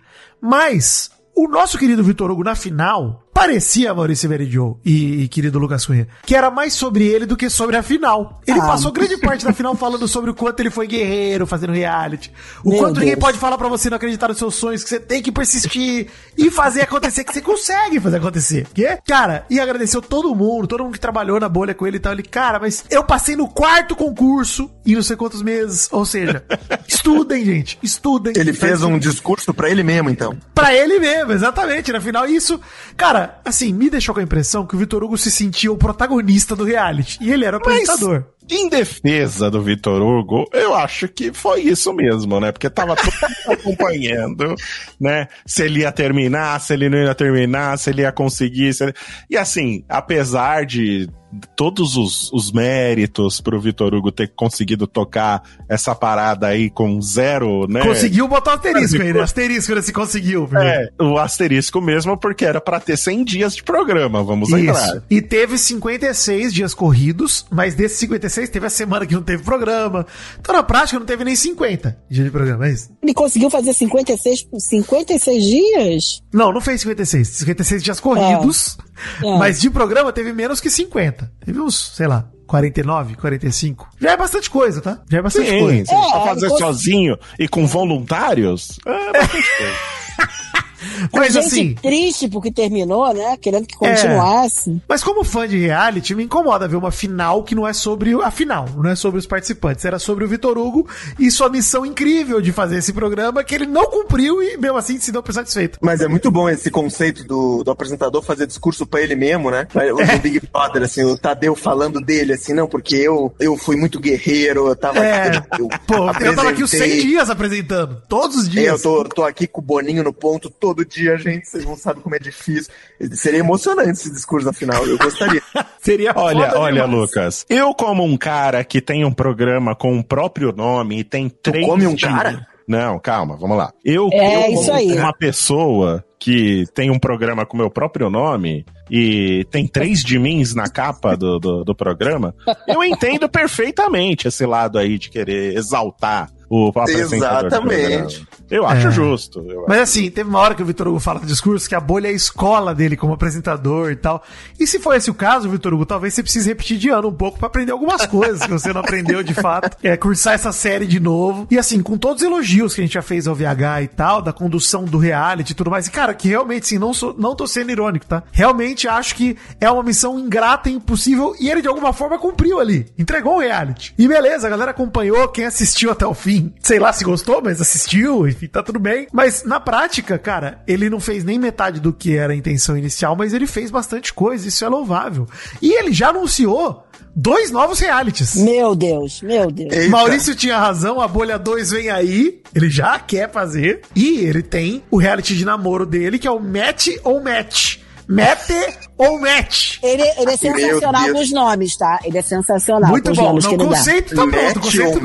Mas o nosso querido Vitor Hugo na final parecia, Maurício Veridio e querido Lucas Cunha, que era mais sobre ele do que sobre a final. Ele passou grande parte da final falando sobre o quanto ele foi guerreiro fazendo reality, o quanto ninguém pode falar pra você não acreditar nos seus sonhos, que você tem que persistir e fazer acontecer, que você consegue fazer acontecer. Que? Cara, e agradeceu todo mundo que trabalhou na bolha com ele e tal. Ele, cara, mas eu passei no 4º concurso em não sei quantos meses. Ou seja, estudem, gente, estudem. Ele fez um discurso pra ele mesmo, então. Pra ele mesmo, exatamente. Na final, isso, cara, assim, me deixou com a impressão que o Vitor Hugo se sentia o protagonista do reality. E ele era o apresentador. Em defesa do Vitor Hugo, eu acho que foi isso mesmo, né? Porque tava todo mundo acompanhando, né? Se ele ia terminar, se ele não ia terminar, se ele ia conseguir. E assim, apesar de todos os méritos pro Vitor Hugo ter conseguido tocar essa parada aí com 0, né? Conseguiu botar o asterisco aí, né? Asterisco ele se conseguiu. O asterisco mesmo, porque era pra ter 100 dias de programa, vamos lembrar. E teve 56 dias corridos, mas desses 56 teve a semana que não teve programa. Então na prática não teve nem 50 dias de programa, é isso? Ele conseguiu fazer 56 dias? Não fez 56 dias corridos, mas de programa teve menos que 50. Teve uns, sei lá, 49, 45. Já é bastante coisa, tá? Já é bastante coisa. Pra fazer sozinho e com voluntários, é bastante coisa. Mas gente assim, triste porque terminou, né? Querendo que continuasse. Mas como fã de reality, me incomoda ver uma final que não é sobre a final, não é sobre os participantes, era sobre o Vitor Hugo e sua missão incrível de fazer esse programa que ele não cumpriu e mesmo assim se deu por satisfeito. Mas é muito bom esse conceito do apresentador fazer discurso pra ele mesmo, né? O Big Brother, assim, o Tadeu falando dele, assim, não, porque eu fui muito guerreiro, eu tava aqui, eu tava aqui os 100 dias apresentando, todos os dias. Eu tô aqui com o Boninho no ponto todo dia, gente, vocês não sabem como é difícil. Seria emocionante esse discurso na final, eu gostaria. Seria olha, Lucas, eu como um cara que tem um programa com o próprio nome e tem 3... Tu come um cara? Não, calma, vamos lá. Eu isso aí. Uma pessoa que tem um programa com o meu próprio nome e tem 3 de mim na capa do programa, eu entendo perfeitamente esse lado aí de querer exaltar o apresentador. Exatamente. Eu acho justo. Mas assim, teve uma hora que o Vitor Hugo fala no discurso que a bolha é a escola dele como apresentador e tal. E se for esse o caso, Vitor Hugo, talvez você precise repetir de ano um pouco pra aprender algumas coisas que você não aprendeu de fato. Cursar essa série de novo. E assim, com todos os elogios que a gente já fez ao VH e tal, da condução do reality e tudo mais. E cara, que realmente, sim, não tô sendo irônico, tá? Realmente acho que é uma missão ingrata e impossível e ele de alguma forma cumpriu ali. Entregou o reality. E beleza, a galera acompanhou, quem assistiu até o fim. Sei lá se gostou, mas assistiu, enfim, tá tudo bem. Mas na prática, cara, ele não fez nem metade do que era a intenção inicial, mas ele fez bastante coisa, isso é louvável. E ele já anunciou 2 novos realities. Meu Deus. Eita. Maurício tinha razão, a Bolha 2 vem aí, ele já quer fazer. E ele tem o reality de namoro dele, que é o Match ou Match. Mete ou match? Ele é sensacional nos nomes, tá? Ele é sensacional. Muito bom. O conceito tá pronto.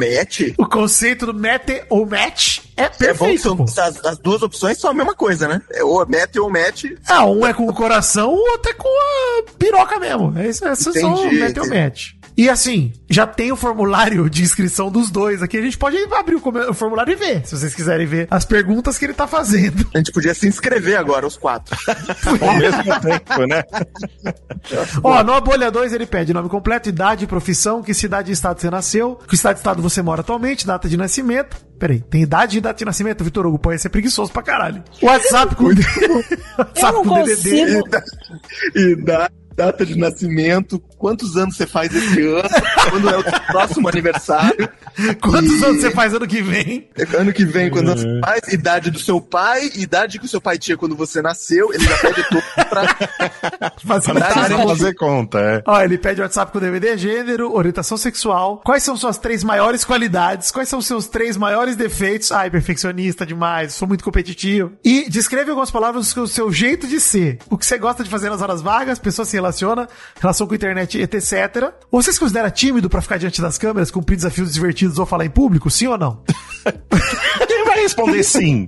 O conceito do mete ou match é perfeito. É bom que as 2 opções são a mesma coisa, né? É ou mete ou match. Um é com o coração, o outro é com a piroca mesmo. Essas são mete ou match. E assim, já tem o formulário de inscrição dos 2 aqui. A gente pode abrir o formulário e ver, se vocês quiserem ver as perguntas que ele tá fazendo. A gente podia se inscrever agora, os 4. Ao mesmo tempo, né? No Bolha 2 ele pede nome completo, idade, profissão, que cidade e estado você nasceu, que cidade e estado você mora atualmente, data de nascimento. Peraí, tem idade e data de nascimento, Vitor Hugo? Pode ser preguiçoso pra caralho. WhatsApp com DDD. Idade. Data de nascimento, quantos anos você faz esse ano, quando é o próximo aniversário. Quantos anos você faz ano que vem? Ano que vem, quando você faz, idade do seu pai, idade que o seu pai tinha quando você nasceu, ele já pede tudo pra fazer conta. Ele pede WhatsApp com DVD, gênero, orientação sexual, quais são suas 3 maiores qualidades, quais são seus 3 maiores defeitos, perfeccionista demais, sou muito competitivo, e descreve algumas palavras com o seu jeito de ser, o que você gosta de fazer nas horas vagas, pessoas se relaciona, relação com a internet, etc. Ou você se considera tímido pra ficar diante das câmeras, cumprir desafios divertidos ou falar em público? Sim ou não? Quem vai responder sim?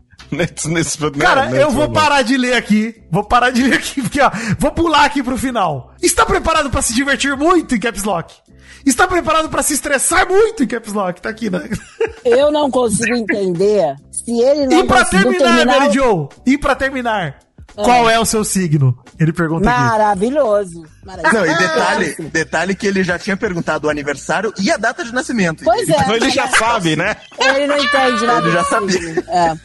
Cara, eu vou parar de ler aqui. Porque, vou pular aqui pro final. Está preparado pra se divertir muito em Caps Lock? Está preparado pra se estressar muito em Caps Lock? Tá aqui, né? Eu não consigo entender se ele não conseguiu terminar... Mary Jo, e pra terminar... Qual é o seu signo? Ele pergunta Maravilhoso. Não, e detalhe que ele já tinha perguntado o aniversário e a data de nascimento. Pois então ele já sabe, né? Ele não entende nada. Ele já sabia.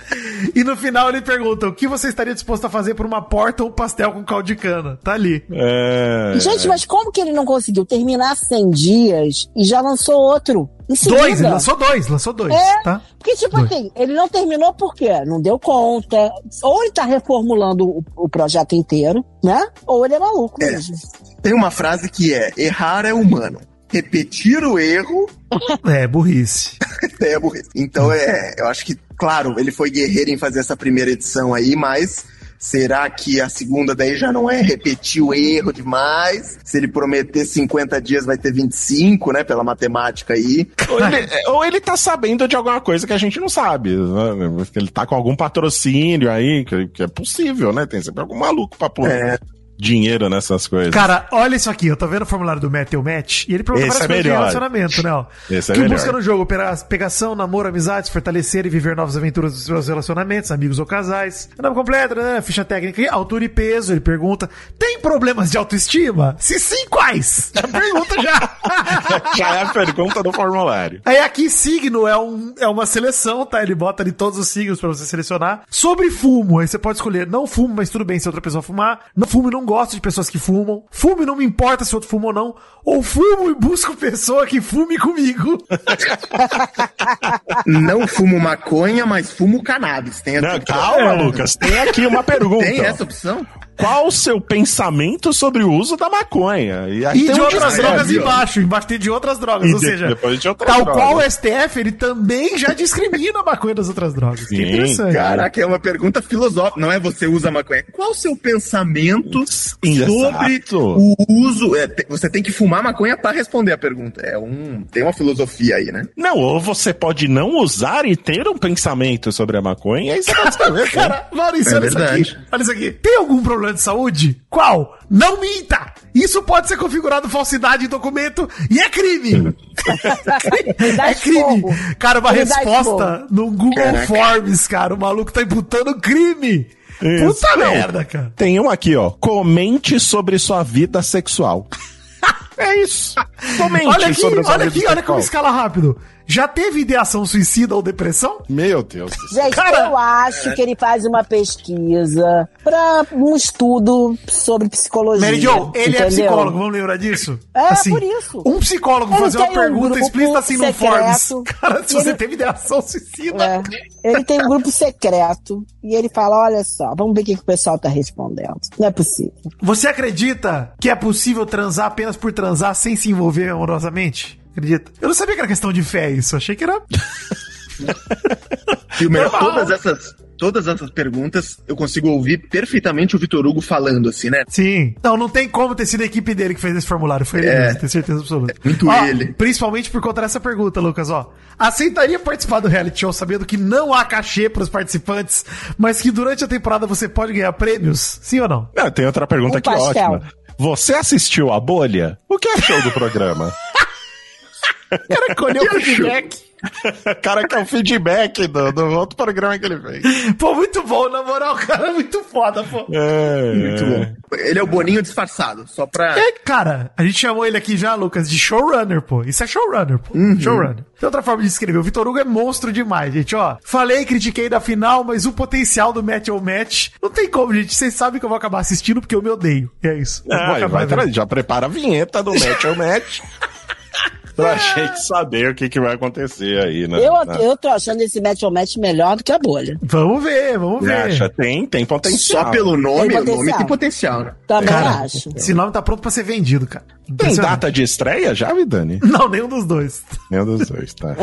E no final ele pergunta, o que você estaria disposto a fazer por uma porta ou um pastel com caldo de cana? Tá ali. Gente, mas como que ele não conseguiu terminar 100 dias e já lançou outro? Ele lançou dois, tá? Porque, assim, ele não terminou por quê? Não deu conta. Ou ele tá reformulando o projeto inteiro, né? Ou ele é maluco mesmo. Tem uma frase que é, errar é humano. Repetir o erro... É burrice. É burrice. Então, eu acho que, claro, ele foi guerreiro em fazer essa primeira edição aí, mas... Será que a segunda daí já não é repetir o erro demais? Se ele prometer 50 dias, vai ter 25, né? Pela matemática aí. Ou ele tá sabendo de alguma coisa que a gente não sabe. Né? Ele tá com algum patrocínio aí, que é possível, né? Tem sempre algum maluco pra pôr dinheiro nessas coisas. Cara, olha isso aqui. Eu tô vendo o formulário do Mete ou Match e ele pergunta várias coisas de relacionamento, né? Esse é que melhor. Busca no jogo pegação, namoro, amizades, fortalecer e viver novas aventuras dos seus relacionamentos, amigos ou casais. Nome completo, né? Ficha técnica, altura e peso. Ele pergunta, tem problemas de autoestima? Se sim, quais? Já pergunta já. Já é a pergunta do formulário. Aí aqui signo é uma seleção, tá? Ele bota ali todos os signos pra você selecionar. Sobre fumo, aí você pode escolher não fumo, mas tudo bem se outra pessoa fumar. Não fumo e não gosto de pessoas que fumam. Fumo e não me importa se outro fuma ou não. Ou fumo e busco pessoa que fume comigo. Não fumo maconha, mas fumo cannabis. Calma, Lucas. Tem aqui uma pergunta. Tem essa opção? Qual o seu pensamento sobre o uso da maconha? E de outras drogas embaixo tem de outras drogas. Ou seja, tal qual o STF, ele também já discrimina a maconha das outras drogas. Sim, que interessante. Caraca, é uma pergunta filosófica. Não é você usa maconha. Qual o seu pensamento sobre o uso? Você tem que fumar maconha pra responder a pergunta. Tem uma filosofia aí, né? Não, ou você pode não usar e ter um pensamento sobre a maconha, aí você pode escrever. Cara, Maurício, olha isso aqui. Tem algum problema de saúde? Qual? Não minta! Isso pode ser configurado falsidade em documento e é crime! É crime! Cara, uma resposta no Google Forms, cara. O maluco tá imputando crime! Isso. Puta merda, cara. Tem um aqui, ó. Comente sobre sua vida sexual. É isso. Comente sobre sua vida sexual. Olha como escala rápido. Já teve ideação suicida ou depressão? Meu Deus. Gente, eu acho que ele faz uma pesquisa pra um estudo sobre psicologia. Mary Jo, ele é psicólogo, vamos lembrar disso? Assim, por isso. Um psicólogo fazer uma pergunta explícita assim no Forbes. Cara, se você teve ideação suicida... Ele tem um grupo secreto e ele fala, olha só, vamos ver o que o pessoal tá respondendo. Não é possível. Você acredita que é possível transar apenas por transar sem se envolver amorosamente? Acredita? Eu não sabia que era questão de fé isso, achei que era... E o melhor, todas essas perguntas eu consigo ouvir perfeitamente o Vitor Hugo falando assim, né? Sim. Não tem como ter sido a equipe dele que fez esse formulário, foi ele mesmo, tenho certeza absoluta. Muito ele. Principalmente por conta dessa pergunta, Lucas, aceitaria participar do reality show sabendo que não há cachê para os participantes, mas que durante a temporada você pode ganhar prêmios? Sim ou não? Não, tem outra pergunta aqui ótima. Você assistiu a Bolha? O que achou do programa? O cara colheu o feedback. Cara, que é o feedback do outro programa que ele fez. Pô, muito bom, na moral, cara, é muito foda, pô. Muito bom. Ele é o Boninho disfarçado, só pra... Cara, a gente chamou ele aqui já, Lucas, de showrunner, pô. Isso é showrunner, pô. Showrunner. Tem outra forma de escrever. O Vitor Hugo é monstro demais, gente, Falei, critiquei da final, mas o potencial do match ou match... Não tem como, gente. Vocês sabem que eu vou acabar assistindo porque eu me odeio. E é isso. Já prepara a vinheta do match ou match. Pra gente saber o que vai acontecer aí, né? Eu tô achando esse match ou match melhor do que a Bolha. Vamos ver. Acha? Tem potencial. Só pelo nome, o nome tem potencial, né? Também acho. Esse nome tá pronto pra ser vendido, cara. Tem data de estreia já, Vidani? Não, nenhum dos dois. Nenhum dos dois, tá.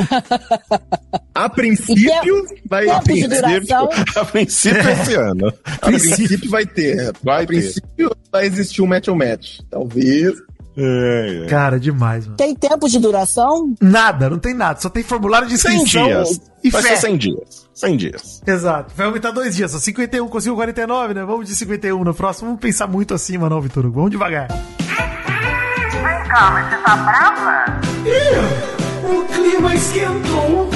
A princípio, vai... A princípio esse ano. A princípio vai ter. A princípio vai existir um match ou match. Talvez... Cara, demais, mano. Tem tempo de duração? Nada, não tem nada. Só tem formulário de inscrição 100 dias. E vai ser 100 dias. 100 dias. Exato. Vai aumentar 2 dias. Só 51, conseguiu 49, né? Vamos de 51 no próximo. Vamos pensar muito acima, não, Vitor Hugo. Vamos devagar. Vem cá, mas você tá brava? O clima esquentou.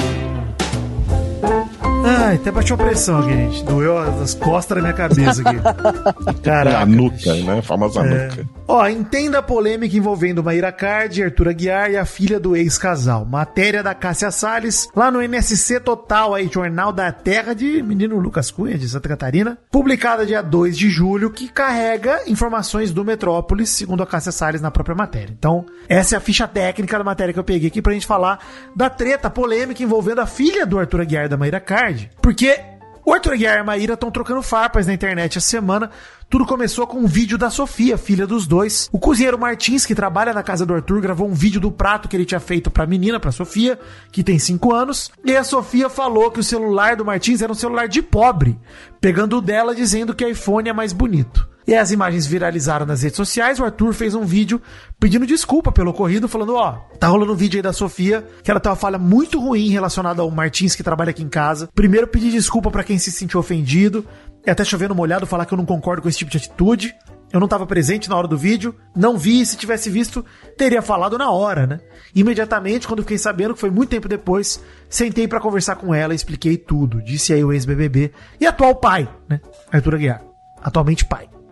Ai, até baixou pressão aqui, gente. Doeu as costas da minha cabeça aqui. Caraca. A nuca, né? A famosa nuca. Entenda a polêmica envolvendo Mayra Card, Arthur Aguiar e a filha do ex-casal. Matéria da Cássia Salles, lá no NSC Total, aí, Jornal da Terra de menino Lucas Cunha, de Santa Catarina, publicada dia 2 de julho, que carrega informações do Metrópolis, segundo a Cássia Salles na própria matéria. Então, essa é a ficha técnica da matéria que eu peguei aqui pra gente falar da treta polêmica envolvendo a filha do Arthur Aguiar e da Mayra Card. Porque o Arthur Aguiar e a Mayra estão trocando farpas na internet essa semana. Tudo começou com um vídeo da Sofia, filha dos dois. O cozinheiro Martins, que trabalha na casa do Arthur, gravou um vídeo do prato que ele tinha feito pra menina, pra Sofia, que tem 5 anos. E a Sofia falou que o celular do Martins era um celular de pobre, pegando o dela, dizendo que o iPhone é mais bonito. E as imagens viralizaram nas redes sociais. O Arthur fez um vídeo pedindo desculpa pelo ocorrido, falando, tá rolando um vídeo aí da Sofia, que ela tem uma falha muito ruim relacionada ao Martins, que trabalha aqui em casa. Primeiro, pedir desculpa pra quem se sentiu ofendido, e até chovendo molhado falar que eu não concordo com esse tipo de atitude. Eu não estava presente na hora do vídeo, não vi, e se tivesse visto, teria falado na hora, né? Imediatamente, quando fiquei sabendo, que foi muito tempo depois, sentei pra conversar com ela e expliquei tudo. Disse aí o ex-BBB e atual pai, né? Arthur Aguiar. Atualmente pai.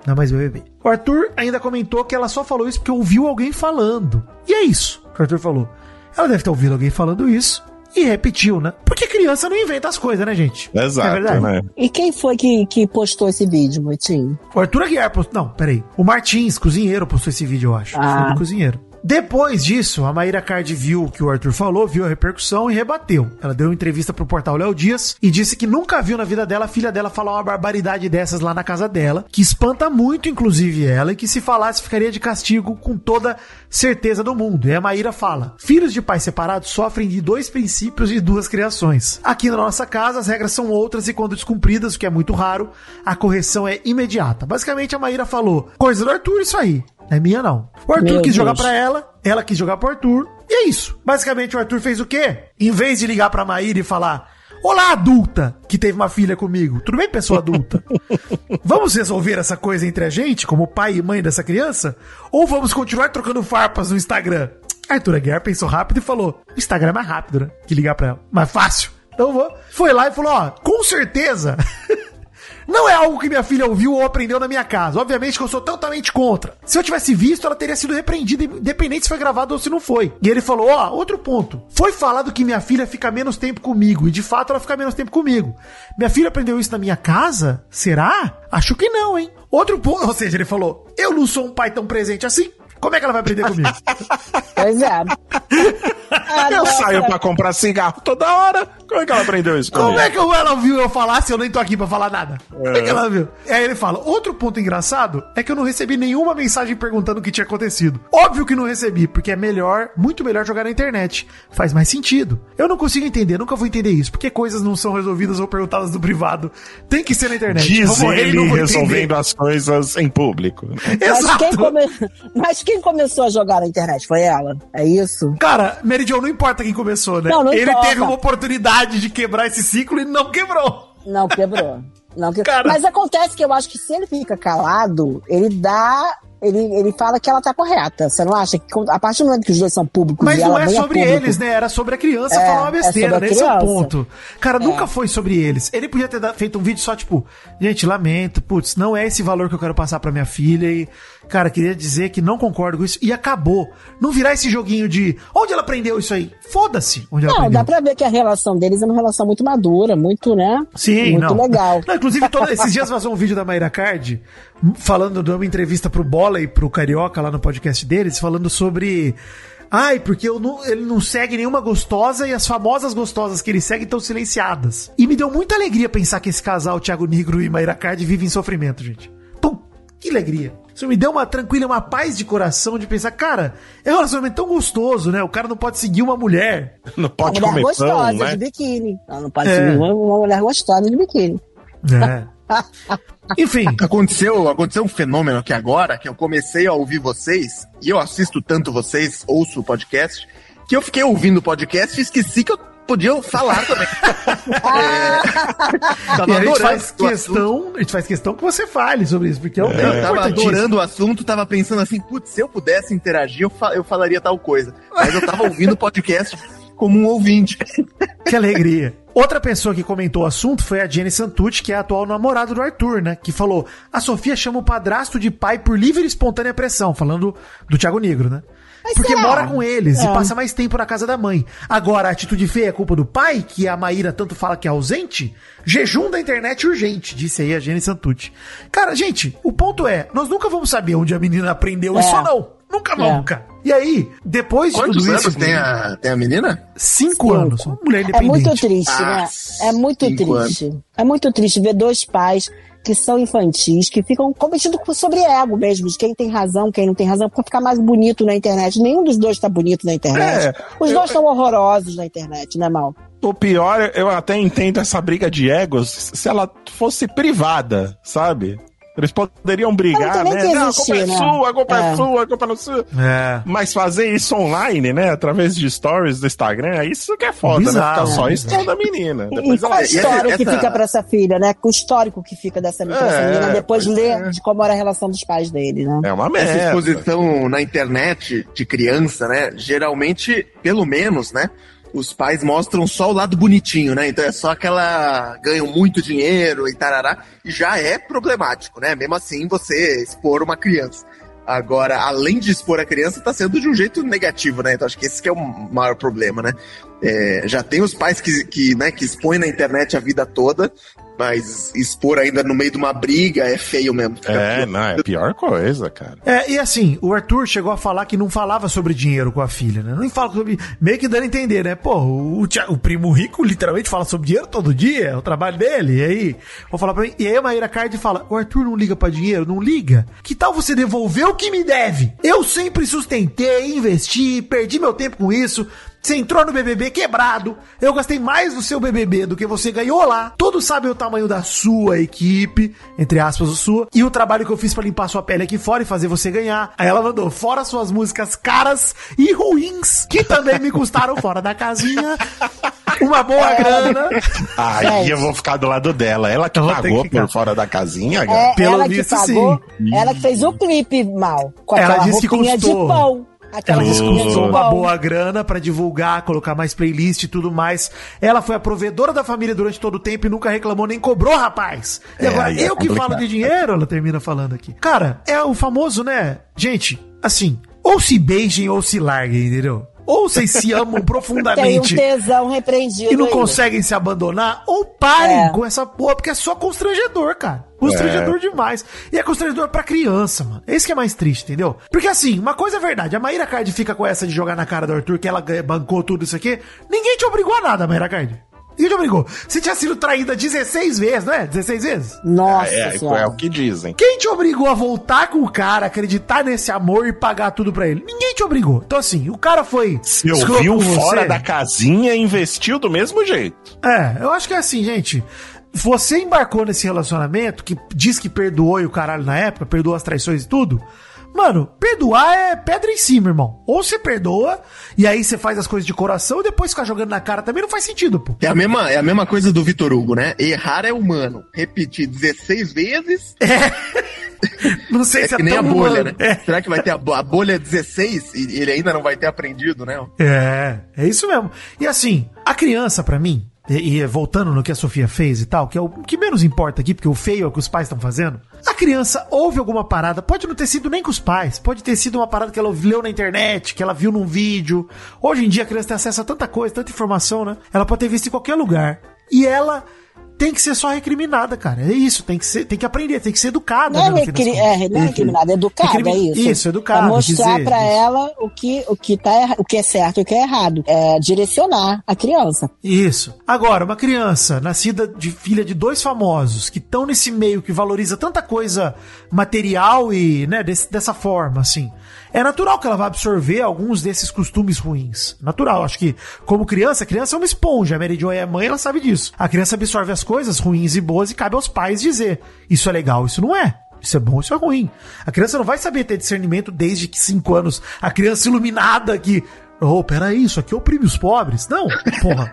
Não é mais BBB. O Arthur ainda comentou que ela só falou isso porque ouviu alguém falando. E é isso que o Arthur falou. Ela deve ter ouvido alguém falando isso e repetiu, né? Porque criança não inventa as coisas, né, gente? Exato, é verdade, né? E quem foi que postou esse vídeo, Moitinho? O Arthur Aguiar postou... Não, peraí. O Martins, cozinheiro, postou esse vídeo, eu acho. Foi do cozinheiro. Depois disso, a Maíra Card viu o que o Arthur falou, viu a repercussão e rebateu. Ela deu uma entrevista pro portal Léo Dias e disse que nunca viu na vida dela a filha dela falar uma barbaridade dessas lá na casa dela, que espanta muito, inclusive, ela, e que se falasse ficaria de castigo com toda certeza do mundo. E a Maíra fala: filhos de pais separados sofrem de 2 princípios e 2 criações. Aqui na nossa casa as regras são outras e quando descumpridas, o que é muito raro, a correção é imediata. Basicamente a Maíra falou: coisa do Arthur, isso aí. Não é minha, não. O Arthur quis jogar pra ela quis jogar pro Arthur, e é isso. Basicamente, o Arthur fez o quê? Em vez de ligar pra Maíra e falar: olá, adulta, que teve uma filha comigo. Tudo bem, pessoa adulta? Vamos resolver essa coisa entre a gente, como pai e mãe dessa criança? Ou vamos continuar trocando farpas no Instagram? Arthur Aguiar pensou rápido e falou: o Instagram é mais rápido, né? Que ligar pra ela. Mais fácil. Então foi lá e falou: ó, com certeza... não é algo que minha filha ouviu ou aprendeu na minha casa. Obviamente que eu sou totalmente contra. Se eu tivesse visto, ela teria sido repreendida, independente se foi gravado ou se não foi. E ele falou: ó, outro ponto. Foi falado que minha filha fica menos tempo comigo. E de fato ela fica menos tempo comigo. Minha filha aprendeu isso na minha casa? Será? Acho que não, hein? Outro ponto. Ou seja, ele falou: eu não sou um pai tão presente assim. Como é que ela vai aprender comigo? Pois é. Eu saio pra comprar cigarro toda hora. Como é que ela aprendeu isso comigo? Como é que ela ouviu eu falar se eu nem tô aqui pra falar nada? Como é que ela viu? Aí ele fala: outro ponto engraçado é que eu não recebi nenhuma mensagem perguntando o que tinha acontecido. Óbvio que não recebi, porque é melhor, muito melhor jogar na internet. Faz mais sentido. Eu não consigo entender, nunca vou entender isso. Porque coisas não são resolvidas ou perguntadas no privado. Tem que ser na internet. Diz ele resolvendo as coisas em público. Exato. Mas quem começou a jogar na internet? Foi ela? É isso? Cara, Mary Jo, não importa quem começou, né? Não ele importa. teve uma oportunidade de quebrar esse ciclo e não quebrou. Não quebrou. Mas acontece que eu acho que se ele fica calado, ele fala que ela tá correta. Você não acha que a partir do momento que os dois são públicos... Mas não é sobre público, eles, né? Era sobre a criança falar uma besteira, né? Esse é o ponto. Cara, nunca foi sobre eles. Ele podia ter feito um vídeo só tipo: gente, lamento, putz, não é esse valor que eu quero passar pra minha filha e, cara, queria dizer que não concordo com isso. E acabou. Não virar esse joguinho de onde ela aprendeu isso aí. Foda-se onde ela aprendeu. Não, dá pra ver que a relação deles é uma relação muito madura, muito, né? Sim, muito legal. Não, inclusive, esses dias vazou um vídeo da Maíra Card falando de uma entrevista pro Bola e pro Carioca lá no podcast deles, falando sobre... porque ele não segue nenhuma gostosa e as famosas gostosas que ele segue estão silenciadas. E me deu muita alegria pensar que esse casal, Thiago Nigro e Maíra Card, vive em sofrimento, gente. Pum, que alegria. Isso me deu uma tranquila, uma paz de coração de pensar, cara, é um relacionamento tão gostoso, né? O cara não pode seguir uma mulher. Não pode uma comer mulher gostosa pão, né? de biquíni. Ela não pode seguir uma mulher gostosa de biquíni. É. Enfim. Aconteceu um fenômeno que agora, que eu comecei a ouvir vocês, e eu assisto tanto vocês, ouço o podcast, que eu fiquei ouvindo o podcast e esqueci que eu podia falar também. E a gente faz questão que você fale sobre isso, porque eu tava adorando o assunto, tava pensando assim, putz, se eu pudesse interagir, eu falaria tal coisa. Mas eu tava ouvindo o podcast como um ouvinte. Que alegria. Outra pessoa que comentou o assunto foi a Jenny Santucci, que é a atual namorada do Arthur, né? Que falou: a Sofia chama o padrasto de pai por livre e espontânea pressão, falando do Thiago Nigro, né? Mas porque será? mora com eles e passa mais tempo na casa da mãe. Agora, a atitude feia é culpa do pai, que a Maíra tanto fala que é ausente? Jejum da internet urgente, disse aí a Jenny Santucci. Cara, gente, o ponto é, nós nunca vamos saber onde a menina aprendeu isso ou não. Nunca vamos, cara. E aí, depois de tudo isso... Quantos anos tem a menina? 5 anos. Uma mulher independente. É muito triste, né? É muito triste. É muito triste ver 2 pais que são infantis, que ficam competindo sobre ego mesmo, de quem tem razão, quem não tem razão, pra ficar mais bonito na internet. Nenhum dos dois tá bonito na internet. Os dois estão horrorosos na internet, né, Mal? O pior, eu até entendo essa briga de egos se ela fosse privada, sabe? Eles poderiam brigar, né? Existir, não, a culpa é sua, a culpa é sua, a culpa não é sua. Mas fazer isso online, né? Através de stories do Instagram, isso que é foda, bizarro, né? Ficar só isso da menina. E qual a história que fica pra essa filha, né? O histórico que fica dessa menina, depois ler de como era a relação dos pais dele, né? É uma merda. Essa exposição na internet de criança, né? Geralmente, pelo menos, né? os pais mostram só o lado bonitinho, né? Então é só aquela... ganham muito dinheiro e tarará. E já é problemático, né? Mesmo assim, você expor uma criança. Agora, além de expor a criança, tá sendo de um jeito negativo, né? Então acho que esse que é o maior problema, né? Já tem os pais que expõem na internet a vida toda, mas expor ainda no meio de uma briga é feio mesmo. É a pior coisa, cara. E assim, o Arthur chegou a falar que não falava sobre dinheiro com a filha, né? Não fala sobre... Meio que dando a entender, né? Pô, o primo rico literalmente fala sobre dinheiro todo dia, é o trabalho dele, e aí... Vou falar pra mim... E aí a Mayra Card fala, o Arthur não liga pra dinheiro? Não liga? Que tal você devolver o que me deve? Eu sempre sustentei, investi, perdi meu tempo com isso... Você entrou no BBB quebrado. Eu gastei mais do seu BBB do que você ganhou lá. Todos sabem o tamanho da sua equipe, entre aspas, o sua, e o trabalho que eu fiz pra limpar sua pele aqui fora e fazer você ganhar. Aí ela mandou, fora suas músicas caras e ruins, que também me custaram fora da casinha uma boa grana. Aí eu vou ficar do lado dela. Ela que pagou por fora da casinha, cara. Pelo ela visto, que pagou, sim. Ela que fez o clipe mal. Com ela disse que custou. De pão. Ela descontou uma boa grana pra divulgar, colocar mais playlist e tudo mais. Ela foi a provedora da família durante todo o tempo e nunca reclamou nem cobrou, rapaz. E agora eu que falo de dinheiro, ela termina falando aqui. Cara, é o famoso, né? Gente, assim, ou se beijem ou se larguem, entendeu? Ou vocês se amam profundamente. Tem um tesão repreendido. E não conseguem se abandonar, ou parem com essa porra, porque é só constrangedor, cara. Constrangedor demais. E é constrangedor pra criança, mano. Esse que é mais triste, entendeu? Porque assim, uma coisa é verdade. A Mayra Card fica com essa de jogar na cara do Arthur, que ela bancou tudo isso aqui. Ninguém te obrigou a nada, Mayra Card. Ninguém te obrigou. Você tinha sido traída 16 vezes, não é? 16 vezes? Nossa é o que dizem. Quem te obrigou a voltar com o cara, acreditar nesse amor e pagar tudo pra ele? Ninguém te obrigou. Então assim, o cara foi... Se ouviu fora da casinha e investiu do mesmo jeito. Eu acho que é assim, gente... Você embarcou nesse relacionamento que diz que perdoou e o caralho na época, perdoou as traições e tudo. Mano, perdoar é pedra em cima, irmão. Ou você perdoa e aí você faz as coisas de coração e depois ficar jogando na cara também não faz sentido, pô. É a mesma coisa do Vitor Hugo, né? Errar é humano. Repetir 16 vezes... Não sei se que nem a bolha, né? Será que vai ter a bolha 16 e ele ainda não vai ter aprendido, né? É isso mesmo. E assim, a criança, pra mim... E voltando no que a Sofia fez e tal, que é o que menos importa aqui, porque o feio é o que os pais estão fazendo. A criança ouve alguma parada, pode não ter sido nem com os pais, pode ter sido uma parada que ela leu na internet, que ela viu num vídeo. Hoje em dia a criança tem acesso a tanta coisa, tanta informação, né? Ela pode ter visto em qualquer lugar. E ela tem que ser só recriminada, cara. É isso, tem que aprender, tem que ser educada. Não é recriminada, é educada, é isso. Isso, educada. É mostrar pra ela o que é certo e o que é errado. É direcionar a criança. Isso. Agora, uma criança nascida filha de 2 famosos que estão nesse meio que valoriza tanta coisa material e, né, dessa forma, assim. É natural que ela vá absorver alguns desses costumes ruins. Natural, acho que como criança, a criança é uma esponja. A Mary Jo é a mãe, ela sabe disso. A criança absorve as coisas ruins e boas e cabe aos pais dizer, isso é legal, isso não é. Isso é bom, isso é ruim. A criança não vai saber ter discernimento desde que 5 anos. A criança iluminada que... peraí, isso aqui oprime os pobres. Não, porra.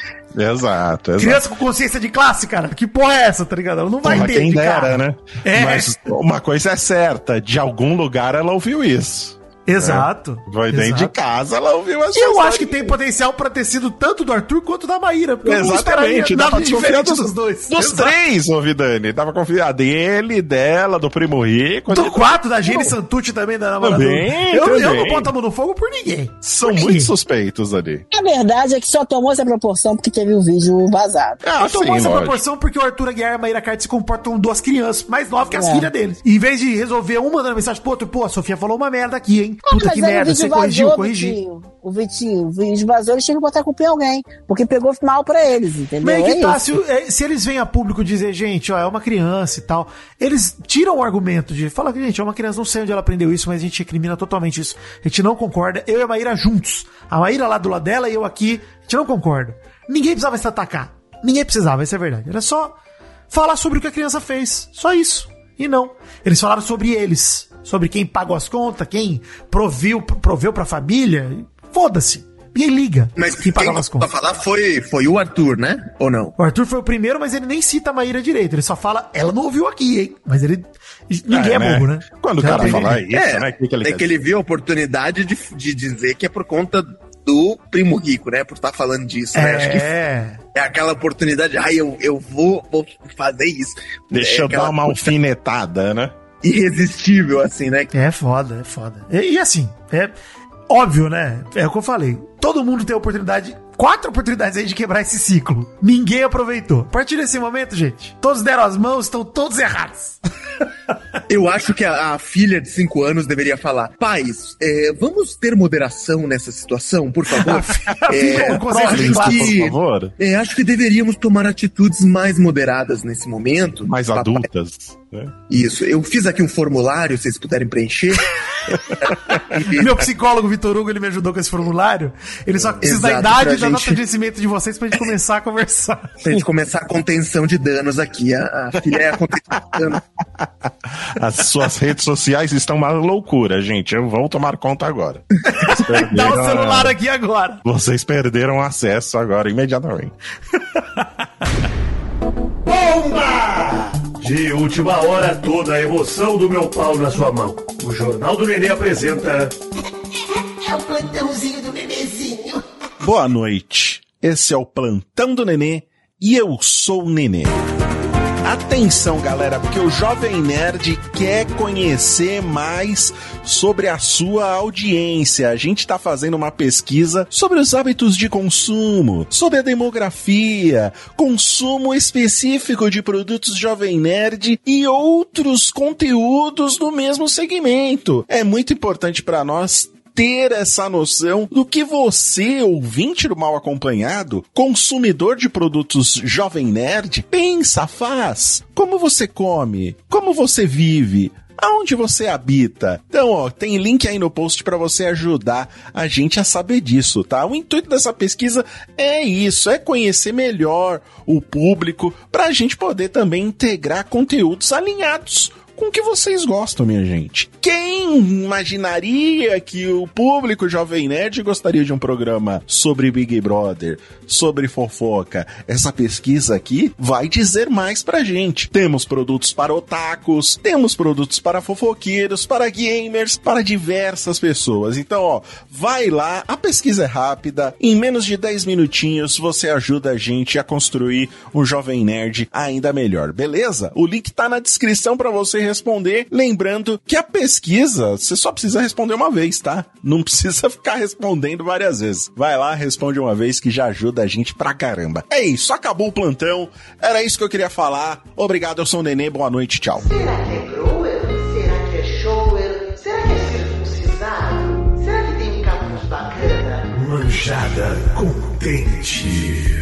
Exato. Criança com consciência de classe, cara. Que porra é essa, tá ligado? Ela não vai ter. Quem dera, né? Mas uma coisa é certa, de algum lugar ela ouviu isso. Exato. Vai dentro de casa, ela ouviu essa Eu acho que tem potencial pra ter sido tanto do Arthur quanto da Maíra. Exatamente. Dava diferente dos dois. Dos 3, ouvi, Dani. Dava confiar dele, dela, do primo rico. Do 4, da Jenny Santucci também, da namorada. Eu não boto a mão no fogo por ninguém. São muito suspeitos ali. A verdade é que só tomou essa proporção porque teve o vídeo vazado. Tomou essa proporção porque o Arthur Aguiar e a Mayra Card se comportam 2 crianças mais novas que as filhas deles. E em vez de resolver um mandando mensagem pro outro, a Sofia falou uma merda aqui, hein? Puta que merda, você corrigi. O vídeo vazou, eles tinham que botar a culpa em alguém, porque pegou mal pra eles, entendeu? Mas que tá, se eles vêm a público dizer, gente, é uma criança e tal, eles tiram o argumento de, fala que, gente, é uma criança, não sei onde ela aprendeu isso, mas a gente recrimina totalmente isso, a gente não concorda, eu e a Maíra juntos, a Maíra lá do lado dela e eu aqui, a gente não concorda. Ninguém precisava se atacar, ninguém precisava, isso é verdade, era só falar sobre o que a criança fez, só isso, e não, eles falaram sobre eles, sobre quem pagou as contas, quem proveu pra família. Foda-se. Ninguém liga. Mas quem pagava as contas. Pra falar foi o Arthur, né? Ou não? O Arthur foi o primeiro, mas ele nem cita a Maíra direito. Ele só fala, ela não ouviu aqui, hein? Mas ele... Ninguém é bobo, né? Quando o cara fala isso, né? Que ele viu a oportunidade de dizer que é por conta do primo rico, né? Por estar falando disso, né? Acho que é aquela oportunidade, eu vou fazer isso. Deixa eu dar uma alfinetada, né? Irresistível, assim, né? É foda. E assim, é óbvio, né? É o que eu falei. Todo mundo tem oportunidade, 4 oportunidades aí de quebrar esse ciclo. Ninguém aproveitou. A partir desse momento, gente, todos deram as mãos, estão todos errados. Eu acho que a filha de 5 anos deveria falar: pais, vamos ter moderação nessa situação, por favor? Por favor. Acho que deveríamos tomar atitudes mais moderadas nesse momento. Mais adultas. Né? Isso. Eu fiz aqui um formulário, se vocês puderem preencher. Meu psicólogo Vitor Hugo, ele me ajudou com esse formulário. Ele só precisa da idade e da data de nascimento de vocês pra gente começar a conversar. Pra gente começar a contenção de danos aqui. A filha é a contenção de danos. As suas redes sociais estão uma loucura, gente. Eu vou tomar conta agora. Dá o celular aqui agora. Vocês perderam acesso agora, imediatamente. Bomba! De última hora, toda a emoção do meu pau na sua mão. O Jornal do Nenê apresenta... É o plantãozinho do Nenezinho. Boa noite. Esse é o Plantão do Nenê e eu sou o Nenê. Atenção, galera, porque o Jovem Nerd quer conhecer mais sobre a sua audiência. A gente está fazendo uma pesquisa sobre os hábitos de consumo, sobre a demografia, consumo específico de produtos Jovem Nerd e outros conteúdos no mesmo segmento. É muito importante para nós ter essa noção do que você, ouvinte do Mal Acompanhado, consumidor de produtos Jovem Nerd, pensa, faz, como você come, como você vive, aonde você habita. Então, tem link aí no post para você ajudar a gente a saber disso, tá? O intuito dessa pesquisa é isso, é conhecer melhor o público para a gente poder também integrar conteúdos alinhados com o que vocês gostam, minha gente. Quem imaginaria que o público Jovem Nerd gostaria de um programa sobre Big Brother, sobre fofoca? Essa pesquisa aqui vai dizer mais pra gente. Temos produtos para otakus, temos produtos para fofoqueiros, para gamers, para diversas pessoas. Então, vai lá, a pesquisa é rápida, em menos de 10 minutinhos você ajuda a gente a construir um Jovem Nerd ainda melhor, beleza? O link tá na descrição pra você responder, lembrando que a pesquisa, você só precisa responder uma vez, tá? Não precisa ficar respondendo várias vezes. Vai lá, responde uma vez que já ajuda a gente pra caramba. É isso, acabou o plantão, era isso que eu queria falar. Obrigado, eu sou o Nenê, boa noite, tchau. Será que é grower? Será que é shower? Será que é circuncisado? Será que tem um capuz bacana? Manjada contente.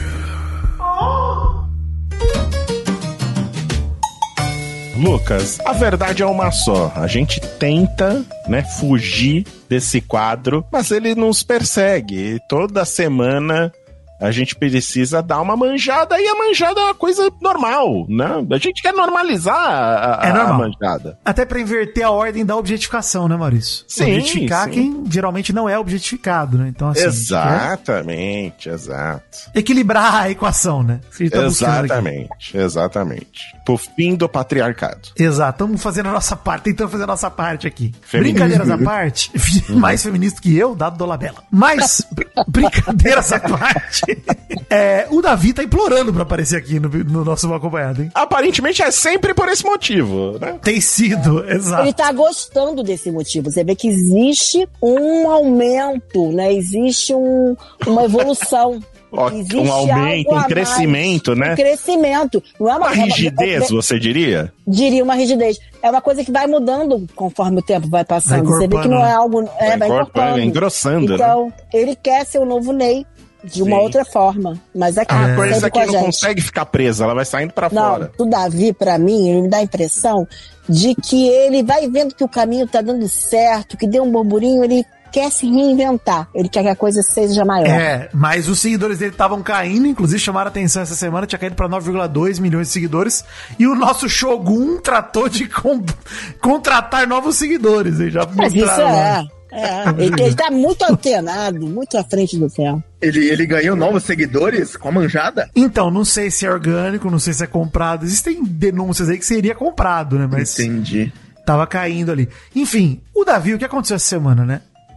Lucas, a verdade é uma só. A gente tenta, né, fugir desse quadro, mas ele nos persegue. Toda semana a gente precisa dar uma manjada e a manjada é uma coisa normal, né? A gente quer normalizar a manjada. Até pra inverter a ordem da objetificação, né, Maurício? Sim, objetificar sim. Quem geralmente não é objetificado, né? Então, assim, exatamente, exato. Equilibrar a equação, né? Exatamente. Pro fim do patriarcado. Exato, estamos fazendo a nossa parte, tentando fazer a nossa parte aqui. Brincadeiras à parte, mais feminista que eu, dado Dolabella. Mas, brincadeiras à parte, o Davi tá implorando pra aparecer aqui no nosso acompanhado, hein? Aparentemente é sempre por esse motivo, né? Tem sido, exato. Ele tá gostando desse motivo. Você vê que existe um aumento, né? Existe uma evolução. Um aumento, um crescimento, né? Um crescimento. Não é uma rigidez, você diria? Diria uma rigidez. É uma coisa que vai mudando conforme o tempo vai passando. Você vê que não é algo... vai encorpando. Engrossando, então, né? Ele quer ser o novo Ney de uma outra forma. Mas aqui, a coisa que não consegue ficar presa, ela vai saindo pra fora. O Davi, pra mim, ele me dá a impressão de que ele vai vendo que o caminho tá dando certo, que deu um burburinho, ele quer se reinventar. Ele quer que a coisa seja maior. Mas os seguidores dele estavam caindo, inclusive chamaram a atenção essa semana, tinha caído pra 9,2 milhões de seguidores, e o nosso Shogun tratou de contratar novos seguidores. Ele já mas isso ele tá muito antenado, muito à frente do tempo. Ele ganhou novos seguidores com a manjada? Então, não sei se é orgânico, não sei se é comprado. Existem denúncias aí que seria comprado, né? Mas entendi. Tava caindo ali. Enfim, o Davi, o que aconteceu essa semana, né?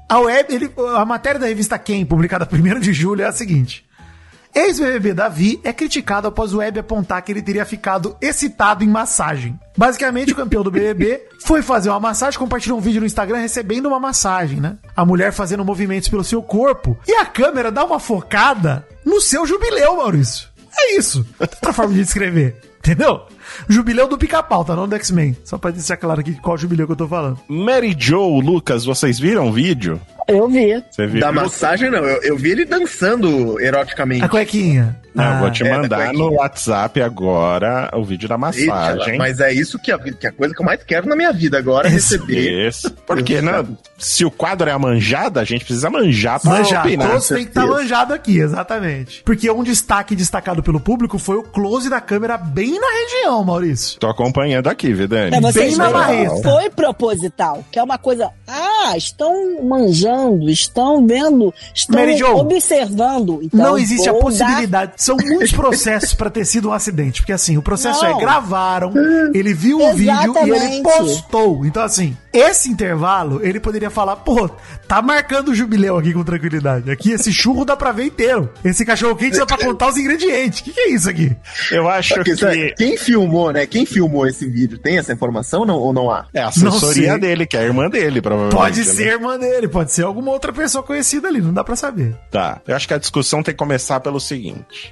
A matéria da revista Quem, publicada 1º de julho, é a seguinte: ex-BBB Davi é criticado após o Web apontar que ele teria ficado excitado em massagem. Basicamente, o campeão do BBB foi fazer uma massagem, compartilhou um vídeo no Instagram recebendo uma massagem, né? A mulher fazendo movimentos pelo seu corpo e a câmera dá uma focada no seu jubileu, Maurício. É isso. Outra forma de descrever. Entendeu? Jubileu do Pica-Pau, tá? Não do X-Men. Só pra deixar claro aqui qual jubileu que eu tô falando. Mary Jo, Lucas, vocês viram o vídeo? Eu vi. Você viu? Da massagem, não. Eu vi ele dançando eroticamente. A cuequinha. Não, vou te mandar no WhatsApp agora o vídeo da massagem. Eita, mas é isso que é a coisa que eu mais quero na minha vida agora, receber. Isso. Porque, se o quadro é a manjada, a gente precisa manjar pra opinar. Todos tem que estar manjado aqui, exatamente. Porque um destaque destacado pelo público foi o close da câmera bem na região, Maurício. Tô acompanhando aqui, Vidani. Bem na marreta. Foi proposital, que é uma coisa... estão manjando, estão vendo, estão observando. Então, não existe a possibilidade. São muitos processos pra ter sido um acidente. Porque assim, o processo gravaram, ele viu o vídeo e ele postou. Então assim, esse intervalo, ele poderia falar, tá marcando o jubileu aqui com tranquilidade. Aqui, esse churro dá pra ver inteiro. Esse cachorro quente dá pra contar os ingredientes. O que é isso aqui? Eu acho que... Quem filmou, né? Quem filmou esse vídeo? Tem essa informação ou não há? É a assessoria dele, que é a irmã dele, provavelmente. Pode ser a irmã dele, pode ser alguma outra pessoa conhecida ali, não dá pra saber. Tá, eu acho que a discussão tem que começar pelo seguinte...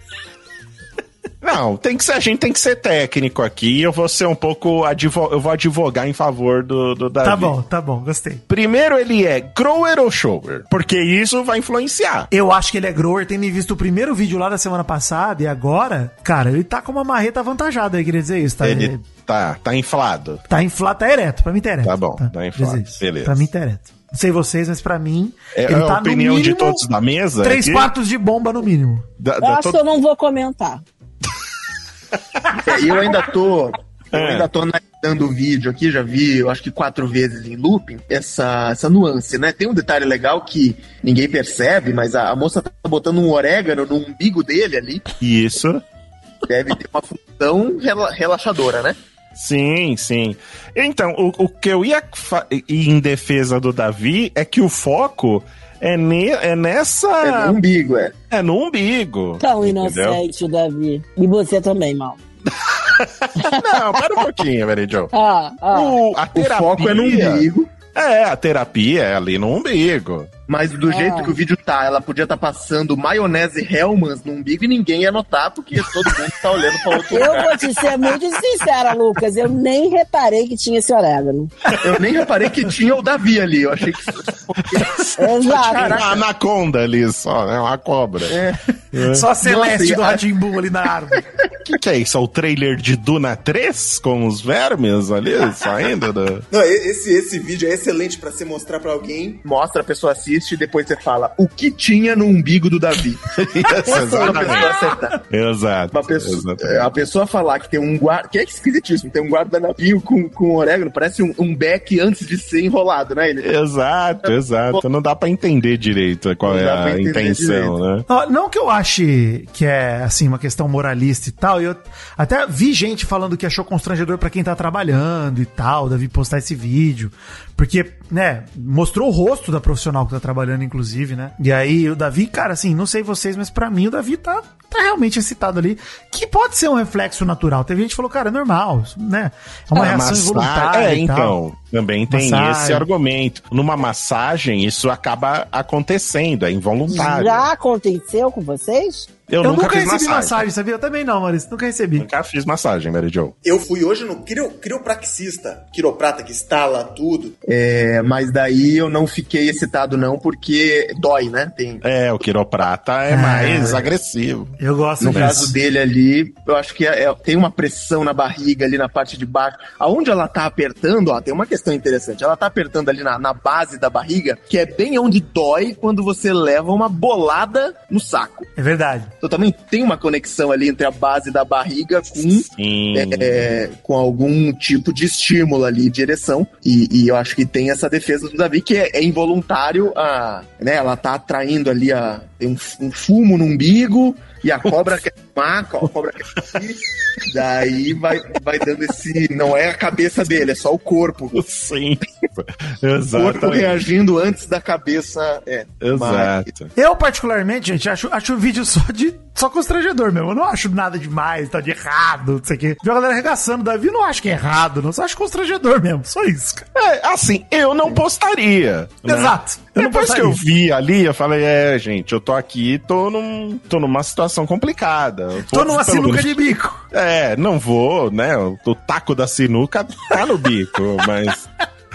Não, a gente tem que ser técnico aqui. Eu vou ser um pouco... eu vou advogar em favor do Davi. Tá bom, gostei. Primeiro, ele é grower ou shower? Porque isso vai influenciar. Eu acho que ele é grower, tendo visto o primeiro vídeo lá da semana passada, e agora, cara, ele tá com uma marreta avantajada aí, queria dizer isso, tá? Ele tá inflado. Tá inflado, tá ereto, pra mim tá ereto. Tá bom, tá inflado, beleza. Pra mim tá ereto. Não sei vocês, mas pra mim, ele tá a opinião no mínimo, de todos da mesa? 3 quartos de bomba no mínimo. Eu acho que eu não vou comentar. Eu ainda tô analisando o vídeo aqui, já vi, eu acho que 4 vezes em looping, essa nuance, né? Tem um detalhe legal que ninguém percebe, mas a moça tá botando um orégano no umbigo dele ali. Isso. Deve ter uma função relaxadora, né? Sim, sim. Então, o que eu ia ir em defesa do Davi é que o foco... É nessa... É no umbigo, É no umbigo. Tão inocente, o Davi. E você também, mal. Não, para um pouquinho, Mary Jo. O foco é no umbigo. A terapia é ali no umbigo. Mas do jeito que o vídeo tá, ela podia estar passando maionese Hellmann's no umbigo e ninguém ia notar, porque todo mundo tá olhando pra outro lugar. Eu vou te ser muito sincera, Lucas, eu nem reparei que tinha esse orégano. Eu nem reparei que tinha o Davi ali, eu achei que... Exato. Uma anaconda ali só, né? Uma cobra. Só a Celeste do Rá-Tim-Bum ali na árvore. O que é isso? É o trailer de Duna 3 com os vermes ali saindo? Não, esse vídeo é excelente pra você mostrar pra alguém. Mostra, a pessoa assiste e depois você fala o que tinha no umbigo do Davi. Exato. A pessoa falar que tem um guarda, que é esquisitíssimo, tem um guardanavinho com orégano, parece um beck antes de ser enrolado, né? Exato. Não dá pra entender direito qual é a intenção, né? Não que eu ache que é, assim, uma questão moralista e tal, eu até vi gente falando que achou constrangedor pra quem tá trabalhando e tal, Davi postar esse vídeo, porque, né, mostrou o rosto da profissional que tá trabalhando, inclusive, né? E aí o Davi, cara, assim, não sei vocês, mas pra mim o Davi tá realmente excitado ali, que pode ser um reflexo natural. Teve gente que falou, cara, é normal, né? É uma reação involuntária e tal. Também tem esse argumento. Numa massagem, isso acaba acontecendo, é involuntário. Já aconteceu com vocês? Eu nunca recebi massagem, sabia? Eu também não, Maurício, nunca recebi. Nunca fiz massagem, Mary Jo. Eu fui hoje no quiropraxista, quiroprata que instala tudo. Mas daí eu não fiquei excitado não, porque dói, né? O quiroprata é mais agressivo. Eu gosto disso. No caso dele ali, eu acho que tem uma pressão na barriga ali na parte de baixo. Aonde ela tá apertando, tem uma questão interessante. Ela tá apertando ali na base da barriga, que é bem onde dói quando você leva uma bolada no saco. É verdade. Então também tem uma conexão ali entre a base da barriga com algum tipo de estímulo ali, de ereção. E eu acho que tem essa defesa do Davi, que é involuntário, né? Ela tá atraindo ali Tem um fumo no umbigo e a cobra quer fumar, a cobra quer tossir. Daí vai dando esse... Não é a cabeça dele, é só o corpo. Sim. Exato. O corpo reagindo antes da cabeça. Exato. Eu, particularmente, gente, acho o vídeo só constrangedor mesmo. Eu não acho nada demais, tá de errado, não sei o quê. Vi a galera arregaçando o Davi, eu não acho que é errado, não. Só acho constrangedor mesmo, só isso, cara. Assim, eu não postaria. Né? Exato. Depois que eu vi ali, eu falei, gente, eu tô aqui, tô numa situação complicada. Tô numa sinuca de bico. Não vou, né? O taco da sinuca tá no bico, mas...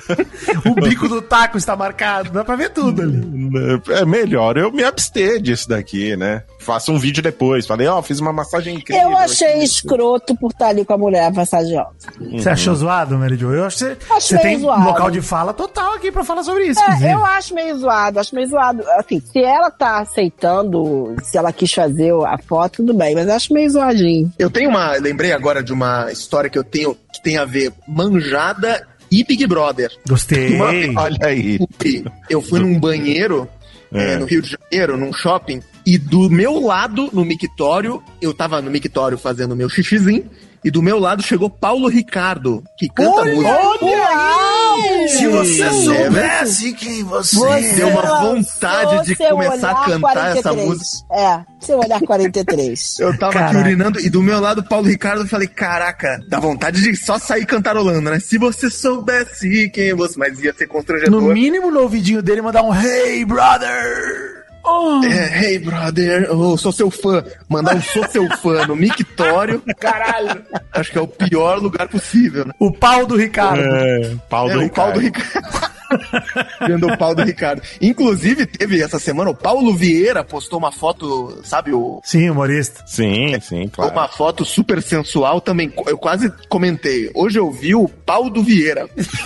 O bico do taco está marcado, dá pra ver tudo ali. É melhor eu me abster disso daqui, né? Faço um vídeo depois. Falei, fiz uma massagem incrível. Eu achei escroto por estar ali com a mulher massageando. Você achou zoado, Mary Jo? Eu acho que você tem um local de fala total aqui pra falar sobre isso. Eu acho meio zoado. Assim, se ela tá aceitando, se ela quis fazer a foto, tudo bem, mas eu acho meio zoadinho. Lembrei agora de uma história que eu tenho que tem a ver manjada e Big Brother. Gostei. Olha aí. Eu fui num banheiro no Rio de Janeiro, num shopping, e do meu lado, no mictório, eu tava no mictório fazendo meu xixizinho, e do meu lado chegou Paulo Ricardo, que canta música. Olha aí! Se você soubesse quem você deu uma vontade de começar a cantar 43. Essa música. Seu olhar 43. Eu tava aqui urinando, e do meu lado, Paulo Ricardo, eu falei, caraca, dá vontade de só sair cantarolando, né? Se você soubesse quem você... Mas ia ser constrangedor. No mínimo, no ouvidinho dele, mandar um Hey, brother! Hey, brother, eu sou seu fã. Mandar um sou seu fã no mictório. Caralho. Acho que é o pior lugar possível, né? O pau do Ricardo. O pau do Ricardo. Vendo o pau do Ricardo. Inclusive, teve essa semana o Paulo Vieira postou uma foto, sabe o... Sim, humorista. Sim, claro. Uma foto super sensual também. Eu quase comentei. Hoje eu vi o pau do Vieira.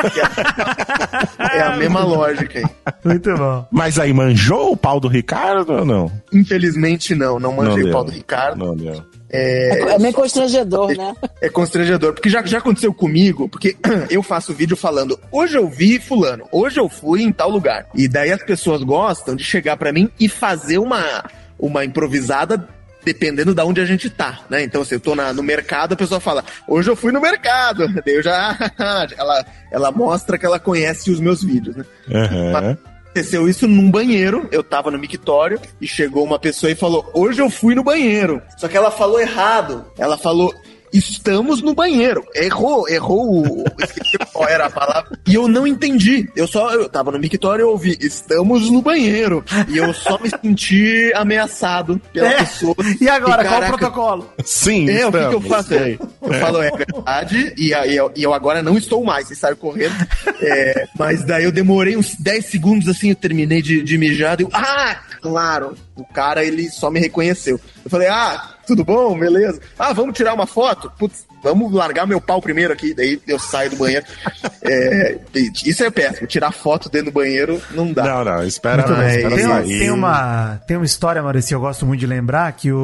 É a mesma lógica aí. Muito bom. Mas aí manjou o pau do Ricardo ou não? Infelizmente não manjei o pau do Ricardo. Não deu. É meio constrangedor, né? É constrangedor, porque já aconteceu comigo, porque eu faço vídeo falando, hoje eu vi fulano, hoje eu fui em tal lugar. E daí as pessoas gostam de chegar pra mim e fazer uma improvisada dependendo da onde a gente tá, né? Então, se eu tô no mercado, a pessoa fala, hoje eu fui no mercado. Daí eu já... ela mostra que ela conhece os meus vídeos, né? Uhum. Aconteceu isso num banheiro, eu tava no mictório e chegou uma pessoa e falou, hoje eu fui no banheiro. Só que ela falou errado. Ela falou, estamos no banheiro. Errou qual era a palavra. E eu não entendi. Eu tava no mictório e eu ouvi, estamos no banheiro. E eu só me senti ameaçado pela pessoa. E agora, qual o protocolo? Sim, o que eu faço? Eu falo, é verdade, e eu agora não estou mais, e saio correndo. Mas daí eu demorei uns 10 segundos assim, eu terminei de mijar, e claro, o cara, ele só me reconheceu. Eu falei, tudo bom? Beleza. Vamos tirar uma foto? Putz, vamos largar meu pau primeiro aqui. Daí eu saio do banheiro. Isso é péssimo. Tirar foto dentro do banheiro não dá. Não, espera sair. Tem uma história, Maurício, eu gosto muito de lembrar, que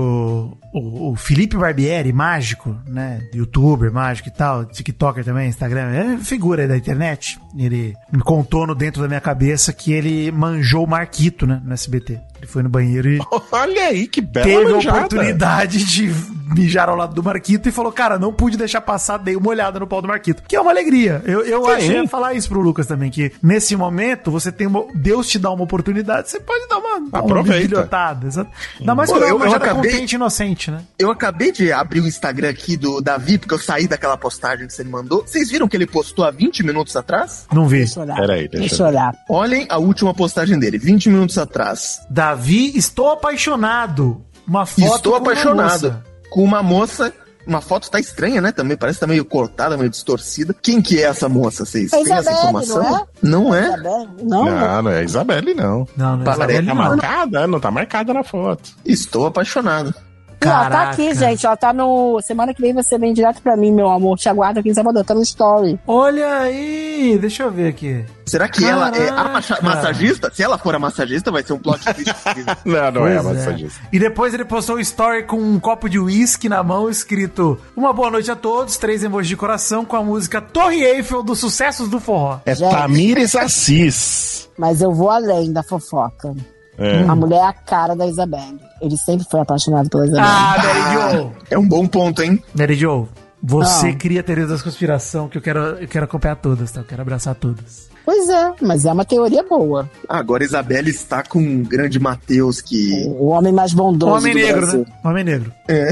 o Felipe Barbieri, mágico, né? Youtuber, mágico e tal, TikToker também, Instagram, é figura aí da internet. Ele me contou dentro da minha cabeça que ele manjou o Marquito, né? No SBT. Ele foi no banheiro e... Olha aí, que bela teve manjada. A oportunidade de mijar ao lado do Marquito e falou, cara, não pude deixar passar, dei uma olhada no pau do Marquito. Que é uma alegria. Eu acho que ia falar isso pro Lucas também, que nesse momento, você tem Deus te dá uma oportunidade, você pode dar uma bilhotada. Ainda mais quando é uma manjada contente e inocente, né? Eu acabei de abrir o Instagram aqui do Davi, porque eu saí daquela postagem que você me mandou. Vocês viram que ele postou há 20 minutos atrás? Não vi. Peraí, deixa eu olhar. Olhem a última postagem dele, 20 minutos atrás. Davi, estou apaixonado. Uma foto Estou apaixonado com uma moça. Uma foto tá estranha, né? Também parece que tá meio cortada, meio distorcida. Quem que é essa moça? Vocês têm essa informação? Não é? Não é a Isabelle, não. Não é Isabelle, tá marcada, não tá marcada na foto. Estou apaixonado. Ela tá aqui, gente. Ela tá no... Semana que vem você vem direto pra mim, meu amor. Te aguardo aqui em Salvador. Tá no story. Olha aí. Deixa eu ver aqui. Será que ela é a massagista? Se ela for a massagista, vai ser um plot twist. Não é a massagista. E depois ele postou um story com um copo de uísque na mão, escrito: uma boa noite a todos, 3 emojis de coração com a música Torre Eiffel dos Sucessos do Forró. É Tamires Assis. Mas eu vou além da fofoca. A mulher é a cara da Isabelle. Ele sempre foi apaixonado pela Isabelle. Mary Jo! É um bom ponto, hein? Mary Jo, você cria teorias da conspiração que eu quero acompanhar todas, tá? Eu quero abraçar todas. Pois é, mas é uma teoria boa. Agora Isabelle está com o grande Matheus, que... O homem mais bondoso. O homem negro, Brasil. né? O homem negro. É.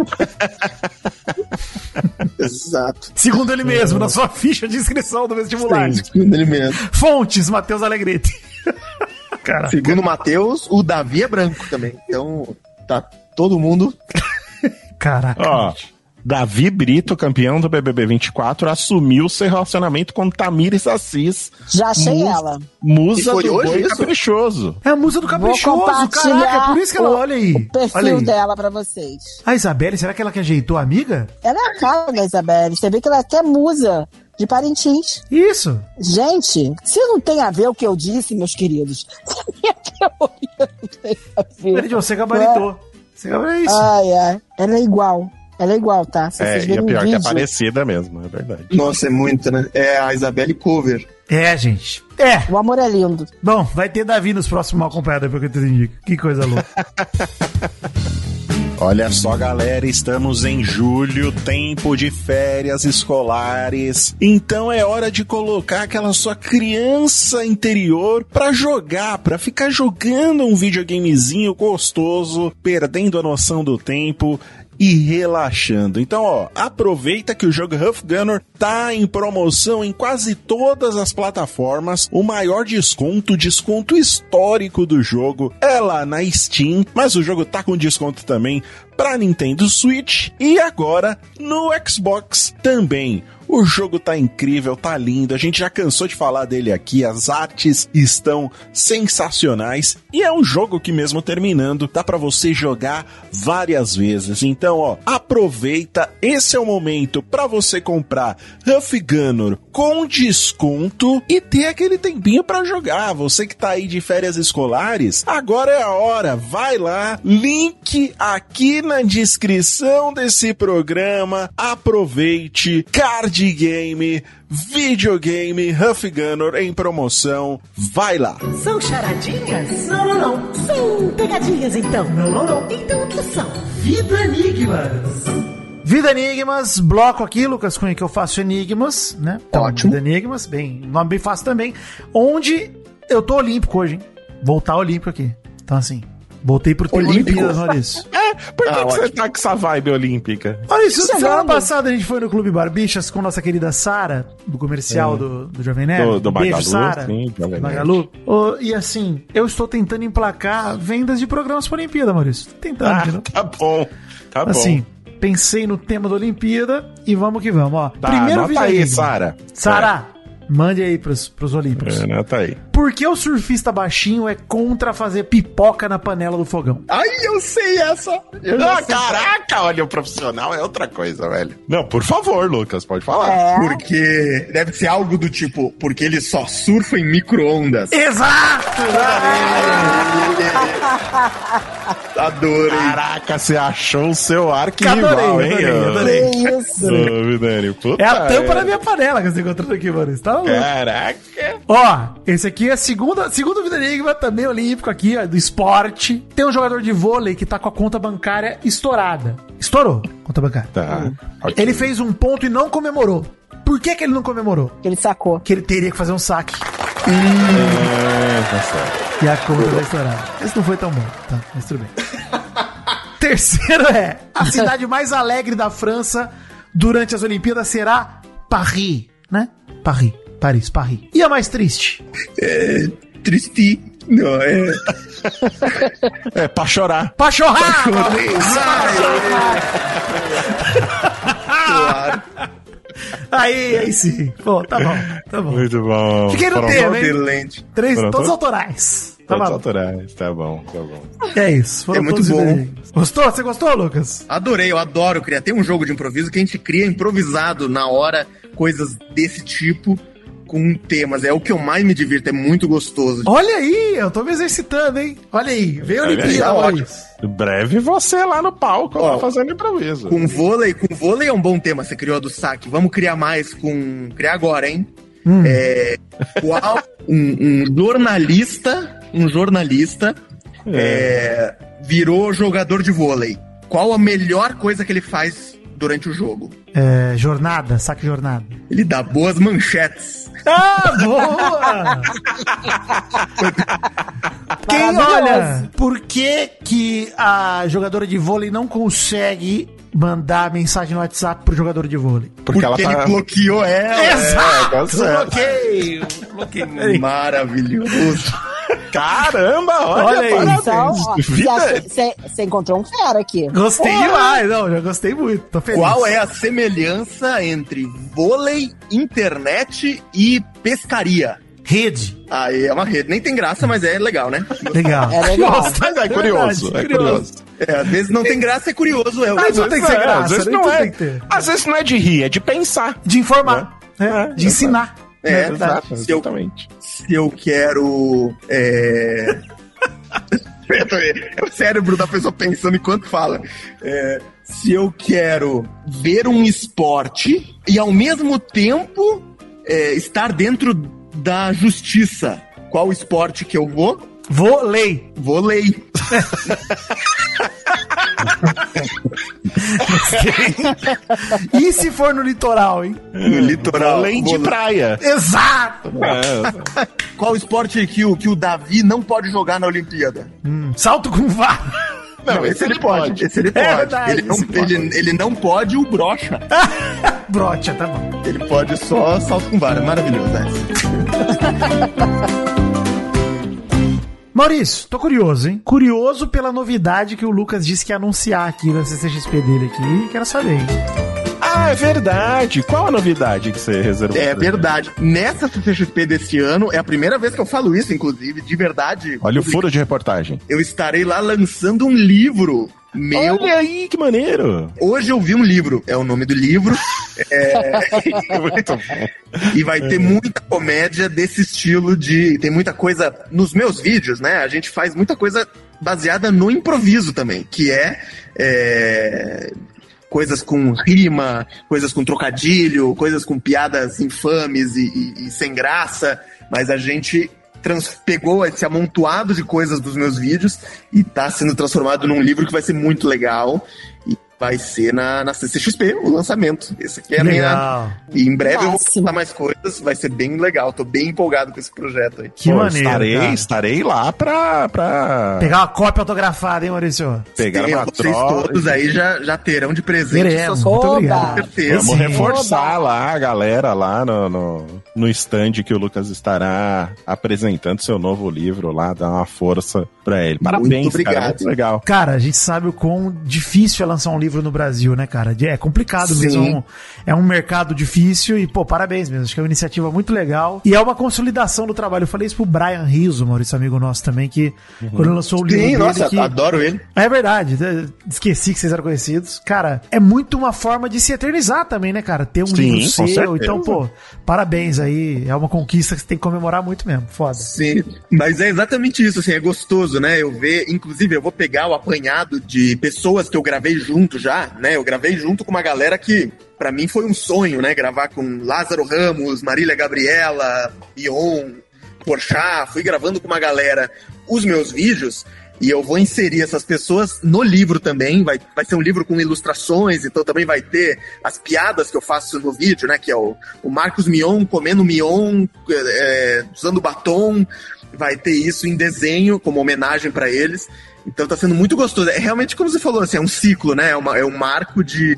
Exato. Segundo ele mesmo, na sua ficha de inscrição do vestibular. Sim, segundo ele mesmo. Fontes, Matheus Alegrete. Caraca. Segundo o Matheus, o Davi é branco também. Então, tá todo mundo... Caraca. Ó, Davi Brito, campeão do BBB 24, assumiu seu relacionamento com Tamires Assis. Já achei ela. Musa foi do hoje, Boi isso? Caprichoso. É a musa do Caprichoso, compartilhar caraca. É por isso que ela... Olha aí. O perfil dela pra vocês. A Isabelle, será que ela que ajeitou a amiga? Ela é a cara da Isabelle. Você vê que ela é até musa de Parintins. Isso. Gente, se não tem a ver o que eu disse, meus queridos, se a minha teoria não tem a ver. Peraí, você gabaritou. Você gabaritou isso. Ai, ai. Ela é igual. Ela é igual, tá? Se vocês E verem a um pior que é vídeo... parecida mesmo, é verdade. Nossa, é muito, né? É a Isabelle cover. É, gente. É. O amor é lindo. Bom, vai ter Davi nos próximos Mal Acompanhado, porque eu te indico. Que coisa louca. Olha só, galera, estamos em julho, tempo de férias escolares. Então é hora de colocar aquela sua criança interior pra jogar, pra ficar jogando um videogamezinho gostoso, perdendo a noção do tempo e relaxando. Então, ó, aproveita que o jogo Huff Gunner tá em promoção em quase todas as plataformas. O maior desconto histórico do jogo é lá na Steam, mas o jogo tá com desconto também para Nintendo Switch e agora no Xbox também. O jogo tá incrível, tá lindo, a gente já cansou de falar dele aqui, as artes estão sensacionais e é um jogo que mesmo terminando, dá pra você jogar várias vezes. Então, ó, aproveita, esse é o momento pra você comprar Huff Gunner com desconto e ter aquele tempinho pra jogar. Você que tá aí de férias escolares, agora é a hora, vai lá, link aqui na descrição desse programa, aproveite, card game, videogame, Huff Gunner em promoção, vai lá. São charadinhas? Não. São pegadinhas, então. Não. Então o que são? Vida Enigmas. Vida Enigmas, bloco aqui, Lucas Cunha, que eu faço enigmas, né? Então, ótimo. Vida Enigmas, bem, nome bem fácil também, onde eu tô olímpico hoje, hein? Voltar olímpico aqui. Então, assim, voltei pro Olimpíadas, Maurício. Por que você tá com essa vibe olímpica? Maurício, semana passada a gente foi no Clube Barbixas com nossa querida Sara, do comercial do Jovem Nerd. Do Beijo, Magalu, Sara. sim, Jovem Magalu. E assim, eu estou tentando emplacar vendas de programas para a Olimpíada, Maurício. Tô tentando, entendeu? Tá bom. Assim, pensei no tema da Olimpíada e vamos que vamos, ó. Tá, Primeiro anota aí, Sara. Sara, mande aí pros Olímpicos. Anota aí. Por que o surfista baixinho é contra fazer pipoca na panela do fogão? Ai, eu sei essa. Caraca, olha, o profissional é outra coisa, velho. Não, por favor, Lucas, pode falar. Porque deve ser algo do tipo, porque ele só surfa em micro-ondas. Exato! Adorei. Caraca, você achou o seu arquirrival, hein? Adorei. Que isso? Ô, Vidani, puta. É a tampa da minha panela que você encontrou aqui, mano. Tá louco? Caraca. Ó, esse aqui é segundo Vida Enigma, também olímpico aqui, ó, do esporte. Tem um jogador de vôlei que tá com a conta bancária estourada. Estourou a conta bancária. Tá. Okay. Ele fez um ponto e não comemorou. Por que ele não comemorou? Ele sacou. Que ele teria que fazer um saque. Tá certo. E a conta tá estourada. Esse não foi tão bom, tá? Mas tudo bem. Terceiro é, a cidade mais alegre da França durante as Olimpíadas será Paris, né? Paris. E a mais triste? Triste. Não, É pra chorar. Pra chorar! Claro. Aí sim. Pô, tá bom. Muito bom. Fiquei no tema, hein? Excelente. Todos autorais. Todos autorais, tá bom. É isso. Foram muito todos bom. ideias. Gostou? Você gostou, Lucas? Adorei, eu adoro criar. Tem um jogo de improviso que a gente cria improvisado na hora, coisas desse tipo, com temas. É o que eu mais me divirto, é muito gostoso. Olha aí, eu tô me exercitando, hein? Olha aí, veio a Olha aí, Olimpíada, ótimo. Luiz. Breve você lá no palco, Ó, lá fazendo improviso. Com vôlei é um bom tema, você criou a do saque. Vamos criar mais criar agora, hein? Qual um jornalista virou jogador de vôlei. Qual a melhor coisa que ele faz durante o jogo? Jornada, saque jornada. Ele dá boas manchetes. Ah, boa! Olha, por que a jogadora de vôlei não consegue mandar mensagem no WhatsApp pro jogador de vôlei? Porque ele bloqueou ela. Exato! Bloqueei. Maravilhoso. Caramba, olha aí. Você encontrou um fera aqui. Gostei demais, já gostei muito, tô feliz. Qual é a semelhança entre vôlei, internet e pescaria? Rede. Aí é uma rede. Nem tem graça, mas é legal, né? Legal. É legal. Mas é curioso, curioso. Às vezes não tem graça, é curioso. Mas não tem que ser graça, às vezes não é. Às vezes não é de rir, é de pensar. De informar, de ensinar. Exatamente. Se eu quero... É o cérebro da pessoa pensando enquanto fala. Se eu quero ver um esporte e ao mesmo tempo estar dentro da justiça, qual esporte que eu vou? Vôlei. E se for no litoral, hein? No litoral. Além de praia. Exato! Qual esporte que o Davi não pode jogar na Olimpíada? Salto com vara. Não, esse ele pode. Esse ele pode. Verdade, ele não pode o brocha. Brocha, tá bom. Ele pode só salto com vara. Maravilhoso, né? Maurício, tô curioso, hein? Curioso pela novidade que o Lucas disse que ia anunciar aqui na CCXP dele aqui. Quero saber, hein? Ah, é verdade. Qual a novidade que você reservou? É verdade. Nessa CCXP deste ano, é a primeira vez que eu falo isso, inclusive, de verdade. Olha o furo de reportagem. Eu estarei lá lançando um livro meu. Olha aí, que maneiro. Hoje eu vi um livro, é o nome do livro. Muito bom. E vai ter muita comédia desse estilo tem muita coisa nos meus vídeos, né? A gente faz muita coisa baseada no improviso também, que coisas com rima, coisas com trocadilho, coisas com piadas infames e sem graça, mas a gente pegou esse amontoado de coisas dos meus vídeos e tá sendo transformado num livro que vai ser muito legal. E vai ser na CCXP, o lançamento. Esse aqui é a minha... E em breve eu vou postar mais coisas, vai ser bem legal. Tô bem empolgado com esse projeto aí. Que maneiro, estarei lá pra... Pegar uma cópia autografada, hein, Maurício? Pegar uma vocês todos aí já terão de presente. Teremos, muito obrigado. Vamos reforçar lá a galera lá no stand que o Lucas estará apresentando seu novo livro lá, dar uma força pra ele. Parabéns, muito obrigado. Cara, muito legal. Cara, a gente sabe o quão difícil é lançar um livro no Brasil, né, cara? É complicado mesmo. É um mercado difícil e, parabéns mesmo. Acho que é uma iniciativa muito legal. E é uma consolidação do trabalho. Eu falei isso pro Brian Rizzo, Maurício, amigo nosso também, que quando lançou o livro dele... Nossa, adoro ele. É verdade. Esqueci que vocês eram conhecidos. Cara, é muito uma forma de se eternizar também, né, cara? Ter um livro seu. Então, parabéns aí. É uma conquista que você tem que comemorar muito mesmo. Foda. Sim, mas é exatamente isso, assim, é gostoso, né? Inclusive, eu vou pegar o apanhado de pessoas que eu gravei junto já, né? Eu gravei junto com uma galera que, pra mim, foi um sonho, né? Gravar com Lázaro Ramos, Marília Gabriela, Ion, Porchat. Fui gravando com uma galera os meus vídeos e eu vou inserir essas pessoas no livro também. Vai ser um livro com ilustrações, então também vai ter as piadas que eu faço no vídeo, né? Que é o Marcos Mion comendo Mion, usando batom. Vai ter isso em desenho, como homenagem pra eles. Então tá sendo muito gostoso. É realmente, como você falou, assim, é um ciclo, né? É um marco de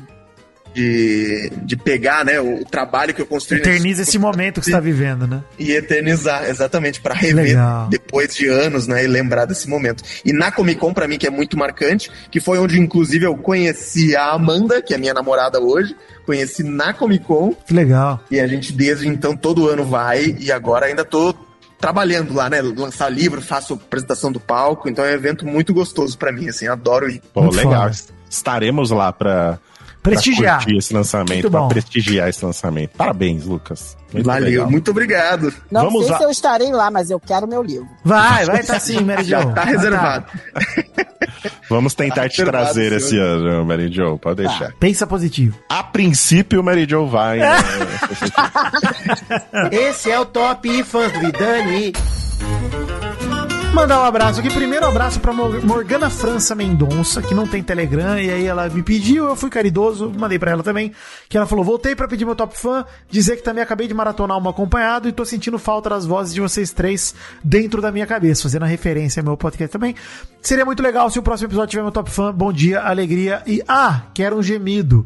pegar, né, o trabalho que eu construí. Eterniza esse momento que você tá vivendo, né? E eternizar, exatamente, pra rever depois de anos, né, e lembrar desse momento. E na Comic Con, pra mim, que é muito marcante, que foi onde, inclusive, eu conheci a Amanda, que é minha namorada hoje, conheci na Comic Con. Que legal. E a gente, desde então, todo ano vai, e agora ainda tô trabalhando lá, né? Lançar livro, faço apresentação do palco, então é um evento muito gostoso pra mim, assim, adoro ir. Pô, legal. Estaremos lá pra prestigiar. Pra curtir esse lançamento, pra prestigiar esse lançamento. Parabéns, Lucas. Valeu, legal. Muito obrigado. Não Vamos sei se eu estarei lá, mas eu quero meu livro. Vai tá sim, Mary Jo. Já tá reservado. Vamos tentar te trazer esse ano, Mary Jo, pode deixar. Pensa positivo. A princípio, Mary Jo vai. Né? Esse é o Top Fãs do Vidani. Mandar um abraço aqui. Primeiro, um abraço pra Morgana França Mendonça, que não tem Telegram, e aí ela me pediu, eu fui caridoso, mandei pra ela também, que ela falou, voltei pra pedir meu top fã, dizer que também acabei de maratonar um acompanhado e tô sentindo falta das vozes de vocês três dentro da minha cabeça, fazendo a referência ao meu podcast também. Seria muito legal se o próximo episódio tiver meu top fã. Bom dia, alegria e... quero um gemido.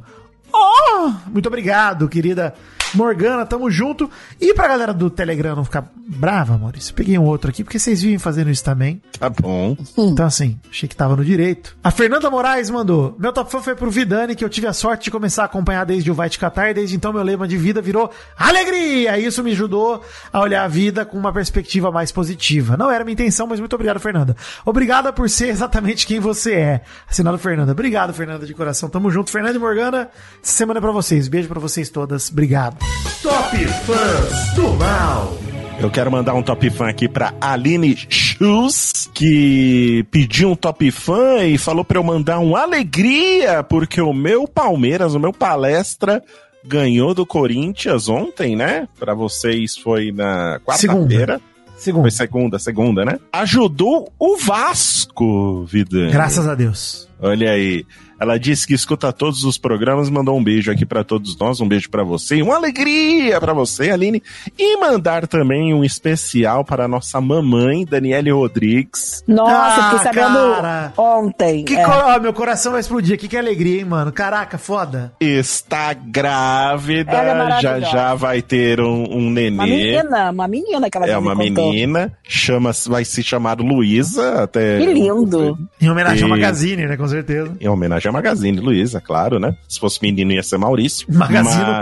Muito obrigado, querida Morgana, tamo junto. E pra galera do Telegram não ficar brava, Maurício, peguei um outro aqui, porque vocês vivem fazendo isso também. Tá bom. Então assim, achei que tava no direito. A Fernanda Moraes mandou: meu top fã foi pro Vidani, que eu tive a sorte de começar a acompanhar desde o Vai Te Catar, e desde então meu lema de vida virou alegria. Isso me ajudou a olhar a vida com uma perspectiva mais positiva. Não era minha intenção, mas muito obrigado, Fernanda. Obrigada por ser exatamente quem você é. Assinado Fernanda. Obrigado, Fernanda, de coração. Tamo junto. Fernanda e Morgana, essa semana é pra vocês. Beijo pra vocês todas. Obrigado. Top Fãs do Mal. Eu quero mandar um top fã aqui pra Aline Schultz, que pediu um top fã e falou pra eu mandar uma alegria, porque o meu Palmeiras, o meu Palestra, ganhou do Corinthians ontem, né? Pra vocês foi na quarta-feira. Foi segunda, né? Ajudou o Vasco, Vidani. Graças a Deus. Olha aí. Ela disse que escuta todos os programas, mandou um beijo aqui pra todos nós, um beijo pra você, uma alegria pra você, Aline, e mandar também um especial para a nossa mamãe, Daniele Rodrigues. Nossa, fiquei sabendo ontem. Meu coração vai explodir, que alegria, hein, mano, caraca, foda. Está grávida, já vai ter um nenê. Uma menina que ela já me contou. Menina, vai se chamar Luísa, até... Que lindo. Em homenagem ao Magazine, né, com certeza. Em homenagem a Magazine, Luísa, claro, né? Se fosse menino ia ser Maurício. Magazino.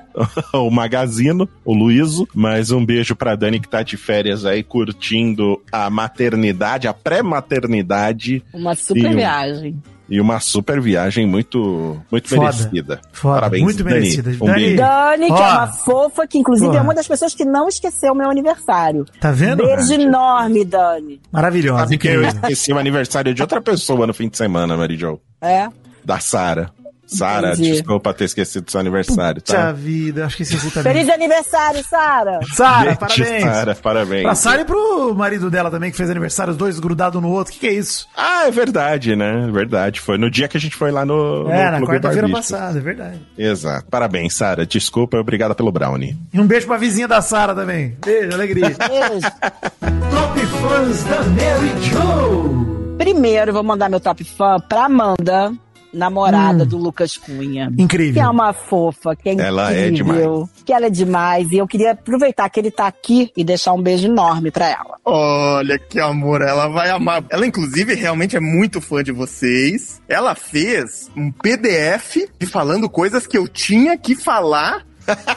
O Magazino, o Luíso. Mas um beijo pra Dani, que tá de férias aí, curtindo a maternidade, a pré-maternidade. Uma super viagem. E uma super viagem muito merecida. Foda. Parabéns, muito Dani. merecida. Dani, que é uma fofa, que inclusive é uma das pessoas que não esqueceu o meu aniversário. Tá vendo? Beijo enorme, Dani. Maravilhosa. Sabe que eu esqueci o aniversário de outra pessoa no fim de semana, Mary Jo. É? Da Sara. Sara, desculpa ter esquecido do seu aniversário, tá? Puxa vida, acho que esqueci também. Feliz aniversário, Sara! Sara, parabéns! Sara, parabéns. Pra Sara e pro marido dela também, que fez aniversário, os dois grudados no outro. Que é isso? É verdade, né? Verdade. Foi no dia que a gente foi lá no na quarta-feira passada, é verdade. Exato. Parabéns, Sara. Desculpa, obrigada pelo brownie. E um beijo pra vizinha da Sara também. Beijo, alegria. Beijo. Top Fãs da Mary Jo. Primeiro, vou mandar meu top fã pra Amanda, namorada do Lucas Cunha. Incrível. Que é uma fofa, que é incrível. Ela é demais. Que ela é demais. E eu queria aproveitar que ele tá aqui e deixar um beijo enorme pra ela. Olha que amor, ela vai amar. Ela, inclusive, realmente é muito fã de vocês. Ela fez um PDF falando coisas que eu tinha que falar.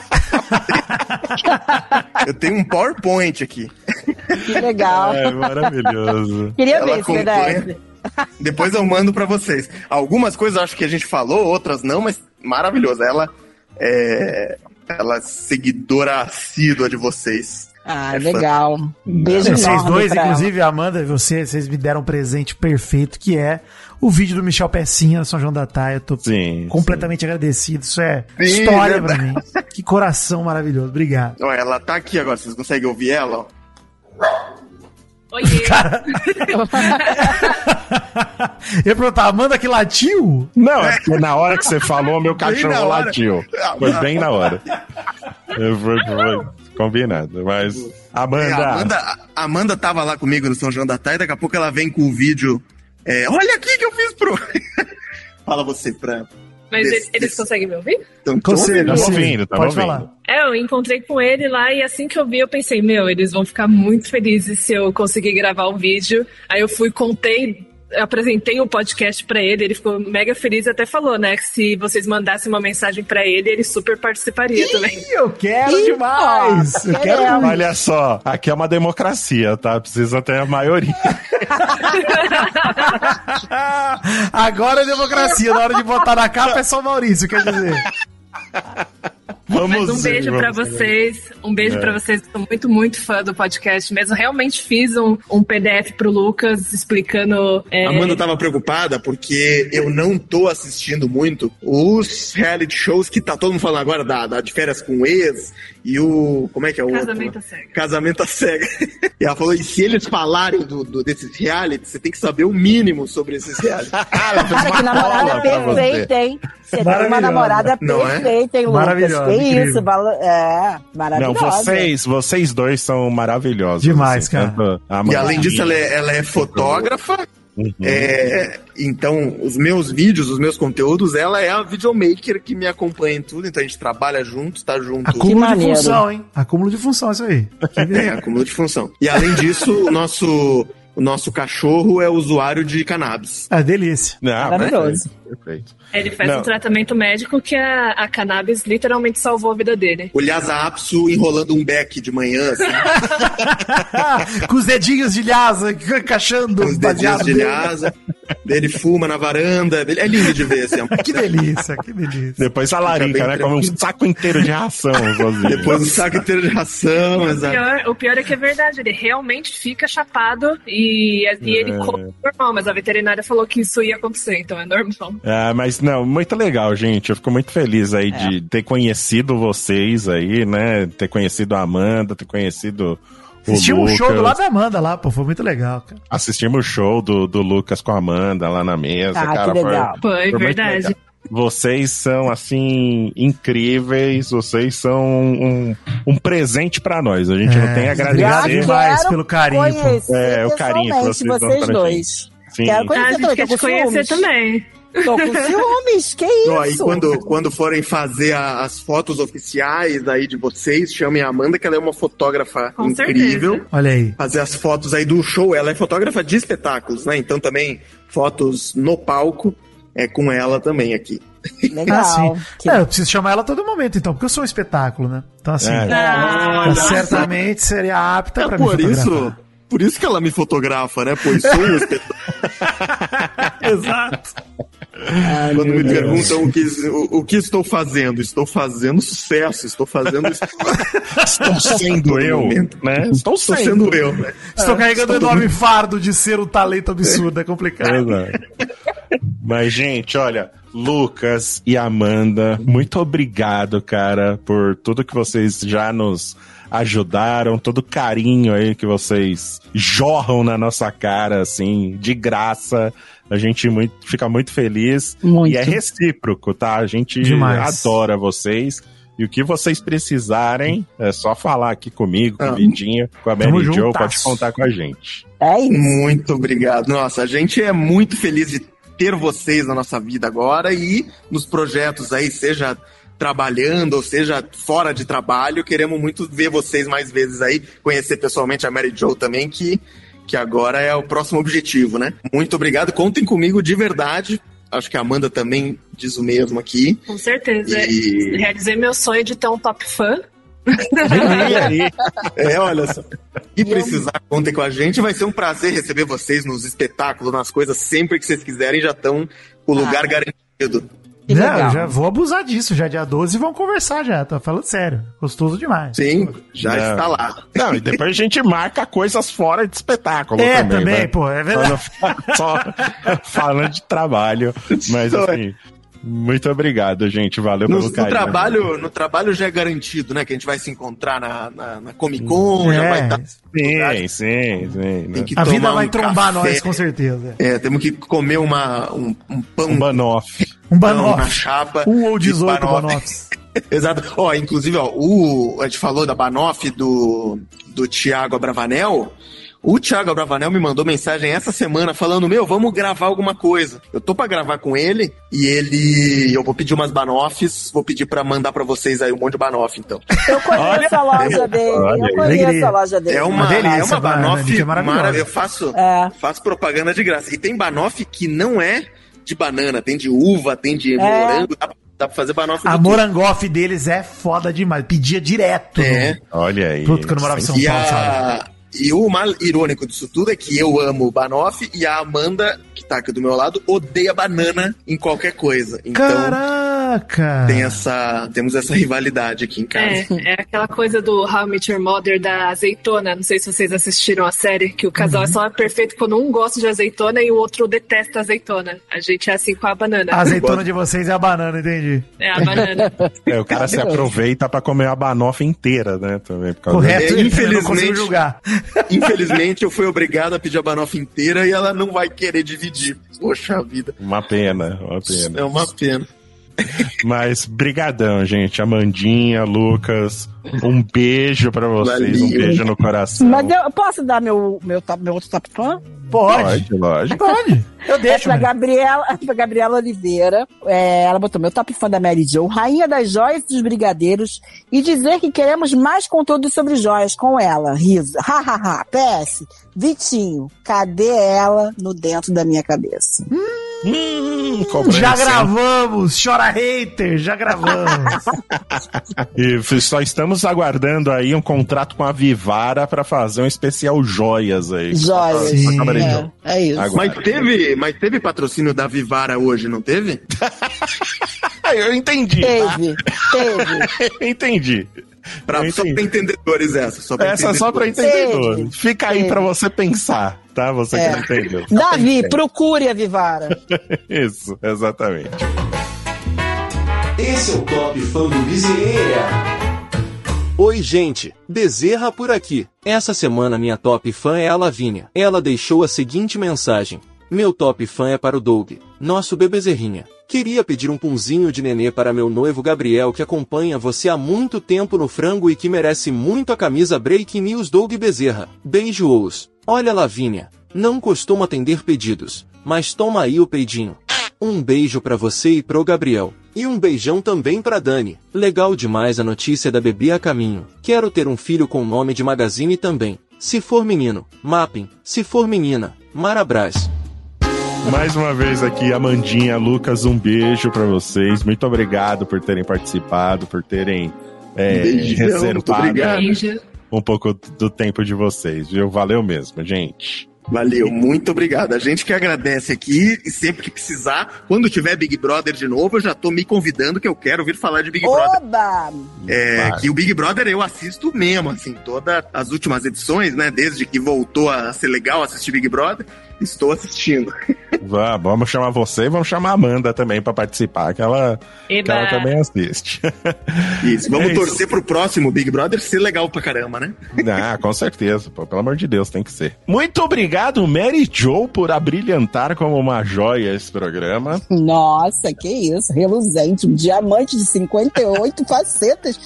Eu tenho um PowerPoint aqui. Que legal. É maravilhoso. Queria ver esse PDF. Depois eu mando pra vocês. Algumas coisas eu acho que a gente falou, outras não, mas maravilhosa. Ela é seguidora assídua de vocês. Legal. Beijo enorme. Vocês dois, pra inclusive, a Amanda e vocês me deram um presente perfeito, que é o vídeo do Michel Pecinha no São João da Taia. Eu tô completamente agradecido. Isso é história pra mim. Que coração maravilhoso. Obrigado. Olha, ela tá aqui agora. Vocês conseguem ouvir ela? Oiê. Cara... Eu ia perguntar, Amanda que latiu? Não, é porque na hora que você falou, meu cachorro latiu. Foi bem na hora. Foi combinado, mas... Amanda tava lá comigo no São João da Taia, daqui a pouco ela vem com o vídeo. Olha aqui que eu fiz pro... Fala você pra... Mas eles conseguem me ouvir? Consigo. Pode falar. Eu encontrei com ele lá e assim que eu vi, eu pensei, eles vão ficar muito felizes se eu conseguir gravar um vídeo. Aí eu apresentei o podcast pra ele ficou mega feliz e até falou, né, que se vocês mandassem uma mensagem pra ele super participaria também. Eu quero demais! Eu quero muito. Olha só, aqui é uma democracia, tá? Precisa ter a maioria. Agora é democracia, na hora de botar na capa é só o Maurício, quer dizer. Mas um beijo pra vocês. Um beijo pra vocês. Sou muito, muito fã do podcast mesmo. Realmente fiz um PDF pro Lucas explicando. A Amanda tava preocupada porque eu não tô assistindo muito os reality shows que tá todo mundo falando agora da de férias com o ex e o... Como é que é o Casamento outro? à Cega. Casamento à Cega. E ela falou, e se eles falarem desses reality, você tem que saber o mínimo sobre esses reality. Cara, que namorada perfeita, hein? Você tem uma namorada perfeita, hein, Lucas? Maravilhosa. Que isso, maravilhosa. Não, vocês dois são maravilhosos. Demais, assim, cara. E além disso, ela é fotógrafa. Então, os meus vídeos, os meus conteúdos, ela é a videomaker que me acompanha em tudo, então a gente trabalha junto, tá junto. Acúmulo de função, hein? Acúmulo de função, isso aí. Acúmulo de função. E além disso, o nosso cachorro é usuário de cannabis. É delícia. Maravilhoso. Perfeito. Ele faz um tratamento médico que a cannabis literalmente salvou a vida dele. O Lhasa Apso enrolando um beck de manhã, assim. Com os dedinhos de Lhasa, encaixando. Com os dedinhos de Lhasa. Ele fuma na varanda. É lindo de ver, assim. Que delícia, que delícia. Depois a Larica, né? Come um saco inteiro de ração. Depois um saco inteiro de ração, exato. O pior é que é verdade, ele realmente fica chapado e ele come normal, mas a veterinária falou que isso ia acontecer, então é normal. Mas não, muito legal, gente. Eu fico muito feliz aí de ter conhecido vocês aí, né? Ter conhecido a Amanda, ter conhecido Assistimos um show do lado da Amanda lá, pô, foi muito legal, cara. Assistimos o show do Lucas com a Amanda lá na mesa, cara. Que legal. Foi verdade. Vocês são, assim, incríveis, vocês são um presente pra nós. A gente não tem a agradecer. Demais pelo carinho. O carinho que vocês dão pra dois. gente. Sim. Quero conhecer, a gente quer te conhecer também. Tô com ciúmes, que isso? Aí quando forem fazer as fotos oficiais aí de vocês, chamem a Amanda, que ela é uma fotógrafa incrível. Certeza. Olha aí. Fazer as fotos aí do show, ela é fotógrafa de espetáculos, né? Então também fotos no palco é com ela também aqui. Legal. Sim. Eu preciso chamar ela a todo momento, então, porque eu sou um espetáculo, né? Então, assim, certamente seria apta pra me fotografar. Por isso que ela me fotografa, né? Pois sou um espetáculo. Exato. Quando me perguntam o que estou fazendo sucesso, estou fazendo estou sendo eu, né? Estou sendo eu, né? Estou carregando um enorme fardo de ser um talento absurdo, é complicado. Mas, gente, olha, Lucas e Amanda, muito obrigado, cara, por tudo que vocês já nos ajudaram, todo o carinho aí que vocês jorram na nossa cara, assim, de graça. A gente fica muito feliz. Muito. E é recíproco, tá? A gente adora vocês. E o que vocês precisarem, é só falar aqui comigo, com o Vidinho, com a Mary Jo, pode contar com a gente. É isso. Muito obrigado. Nossa, a gente é muito feliz de ter vocês na nossa vida agora e nos projetos aí, seja trabalhando, ou seja, fora de trabalho. Queremos muito ver vocês mais vezes aí, conhecer pessoalmente a Mary Jo também, que agora é o próximo objetivo, né? Muito obrigado, contem comigo de verdade. Acho que a Amanda também diz o mesmo aqui. Com certeza. Realizei meu sonho de ter um top fã. Olha só. E precisar, contem com a gente. Vai ser um prazer receber vocês nos espetáculos, nas coisas, sempre que vocês quiserem, já estão com o lugar garantido. Não, já vou abusar disso, já dia 12 vão conversar já, tô falando sério, gostoso demais. Sim, já está lá. Não, e depois a gente marca coisas fora de espetáculo também, né? Pô, é verdade. Só falando de trabalho, mas assim... Muito obrigado, gente. Valeu pelo carinho. No trabalho já é garantido, né? Que a gente vai se encontrar na Comic Con, já vai estar... Sim. A vida vai trombar nós, com certeza. Temos que comer um pão... Um banoffee. Um banoffee. Na chapa. 1 ou 18 banoffes. Exato. Inclusive, a gente falou da banoffee do Thiago Abravanel. O Thiago Abravanel me mandou mensagem essa semana falando, vamos gravar alguma coisa. Eu tô pra gravar com ele e eu vou pedir umas banoffes, vou pedir pra mandar pra vocês aí um monte de banoffee, então. Eu conheço a loja dele. É uma banoffee maravilhosa. Eu faço propaganda de graça. E tem banoffee que não é de banana, tem de uva, tem de morango, dá pra fazer banoffee. A morangoff deles é foda demais, pedia direto. Olha aí. Puta, que eu não morava em São Paulo, sabe? E o mal irônico disso tudo é que eu amo banoffee e a Amanda, que tá aqui do meu lado, odeia banana em qualquer coisa. Então, caralho! Caraca! Temos essa rivalidade aqui em casa. É aquela coisa do How I Met Your Mother da azeitona. Não sei se vocês assistiram a série, que o casal só é perfeito quando um gosta de azeitona e o outro detesta azeitona. A gente é assim com a banana. A azeitona de vocês é a banana, entendi. É a banana. O cara se aproveita pra comer a banofa inteira, né? Também, por causa correto, infelizmente. Infelizmente, eu fui obrigado a pedir a banofa inteira e ela não vai querer dividir. Poxa vida. Uma pena. É uma pena. Mas brigadão, gente. Amandinha, Lucas, um beijo pra vocês. Valeu. Um beijo no coração. Mas eu posso dar meu outro top fã? Pode, lógico. Pode. Eu deixo. Pra Gabriela Oliveira. Ela botou meu top fã da Mary Jo, rainha das joias dos brigadeiros, e dizer que queremos mais conteúdo sobre joias com ela. Riso. Ha. PS. Vitinho, cadê ela no dentro da minha cabeça? Já gravamos, chora hater, já gravamos. E só estamos aguardando aí um contrato com a Vivara pra fazer um especial joias aí. Joias. É isso. Mas teve patrocínio da Vivara hoje, não teve? Eu entendi. Teve. Entendi. Só pra entendedores essa. Só pra entendedores. Fica aí pra você pensar, tá? Você que não entendeu. Davi, procure a Vivara. Isso, exatamente. Esse é o Top Fã do Bezerra. Oi, gente. Bezerra por aqui. Essa semana minha top fã é a Lavínia. Ela deixou a seguinte mensagem. Meu top fã é para o Doug, nosso bebezerrinha. Queria pedir um punzinho de nenê para meu noivo Gabriel, que acompanha você há muito tempo no frango e que merece muito a camisa Breaking News Doug Bezerra. Beijo-os. Olha, Lavínia, não costumo atender pedidos, mas toma aí o peidinho. Um beijo pra você e pro Gabriel. E um beijão também pra Dani. Legal demais a notícia da bebê a caminho. Quero ter um filho com nome de Magazine também. Se for menino, Mapping. Se for menina, Marabras. Mais uma vez aqui, Amandinha, Lucas, um beijo pra vocês. Muito obrigado por terem participado, por terem reservado um pouco do tempo de vocês, viu? Valeu mesmo, gente. Valeu, muito obrigado. A gente que agradece aqui, e sempre que precisar, quando tiver Big Brother de novo, eu já tô me convidando, que eu quero ouvir falar de Big Brother. Oba! Que o Big Brother eu assisto mesmo, assim, todas as últimas edições, né, desde que voltou a ser legal assistir Big Brother, estou assistindo. Vamos chamar você e vamos chamar a Amanda também pra participar, que ela também assiste. Isso, vamos torcer pro próximo Big Brother ser legal pra caramba, né? Com certeza, pô, pelo amor de Deus, tem que ser. Muito obrigado, Mary Jo, por abrilhantar como uma joia esse programa. Nossa, que isso, reluzente, um diamante de 58 facetas,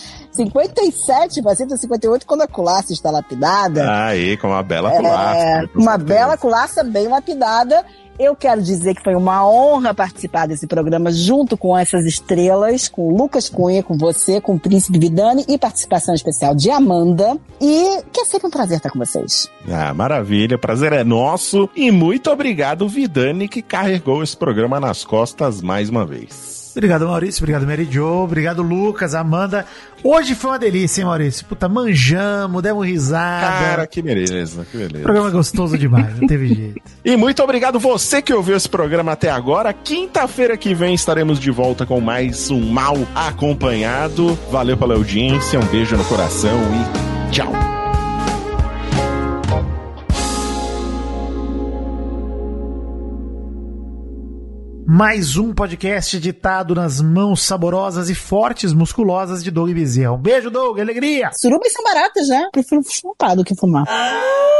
57 facetas, 58 quando a culaça está lapidada. Aí, com uma bela culaça. Uma bela culaça bem lapidada. Eu quero dizer que foi uma honra participar desse programa junto com essas estrelas, com o Lucas Cunha, com você, com o Príncipe Vidani e participação especial de Amanda. E que é sempre um prazer estar com vocês. Maravilha, o prazer é nosso. E muito obrigado, Vidani, que carregou esse programa nas costas mais uma vez. Obrigado, Maurício. Obrigado, Mary Jo. Obrigado, Lucas, Amanda. Hoje foi uma delícia, hein, Maurício? Puta, manjamos, demos risada. Cara, que beleza, que beleza. Programa gostoso demais, não teve jeito. E muito obrigado você que ouviu esse programa até agora. Quinta-feira que vem estaremos de volta com mais um Mal Acompanhado. Valeu pela audiência, um beijo no coração e tchau. Mais um podcast editado nas mãos saborosas e fortes, musculosas de Doug Bezerra. Um beijo, Doug, alegria! Surubas são baratas, né? Prefiro fumar do que fumar.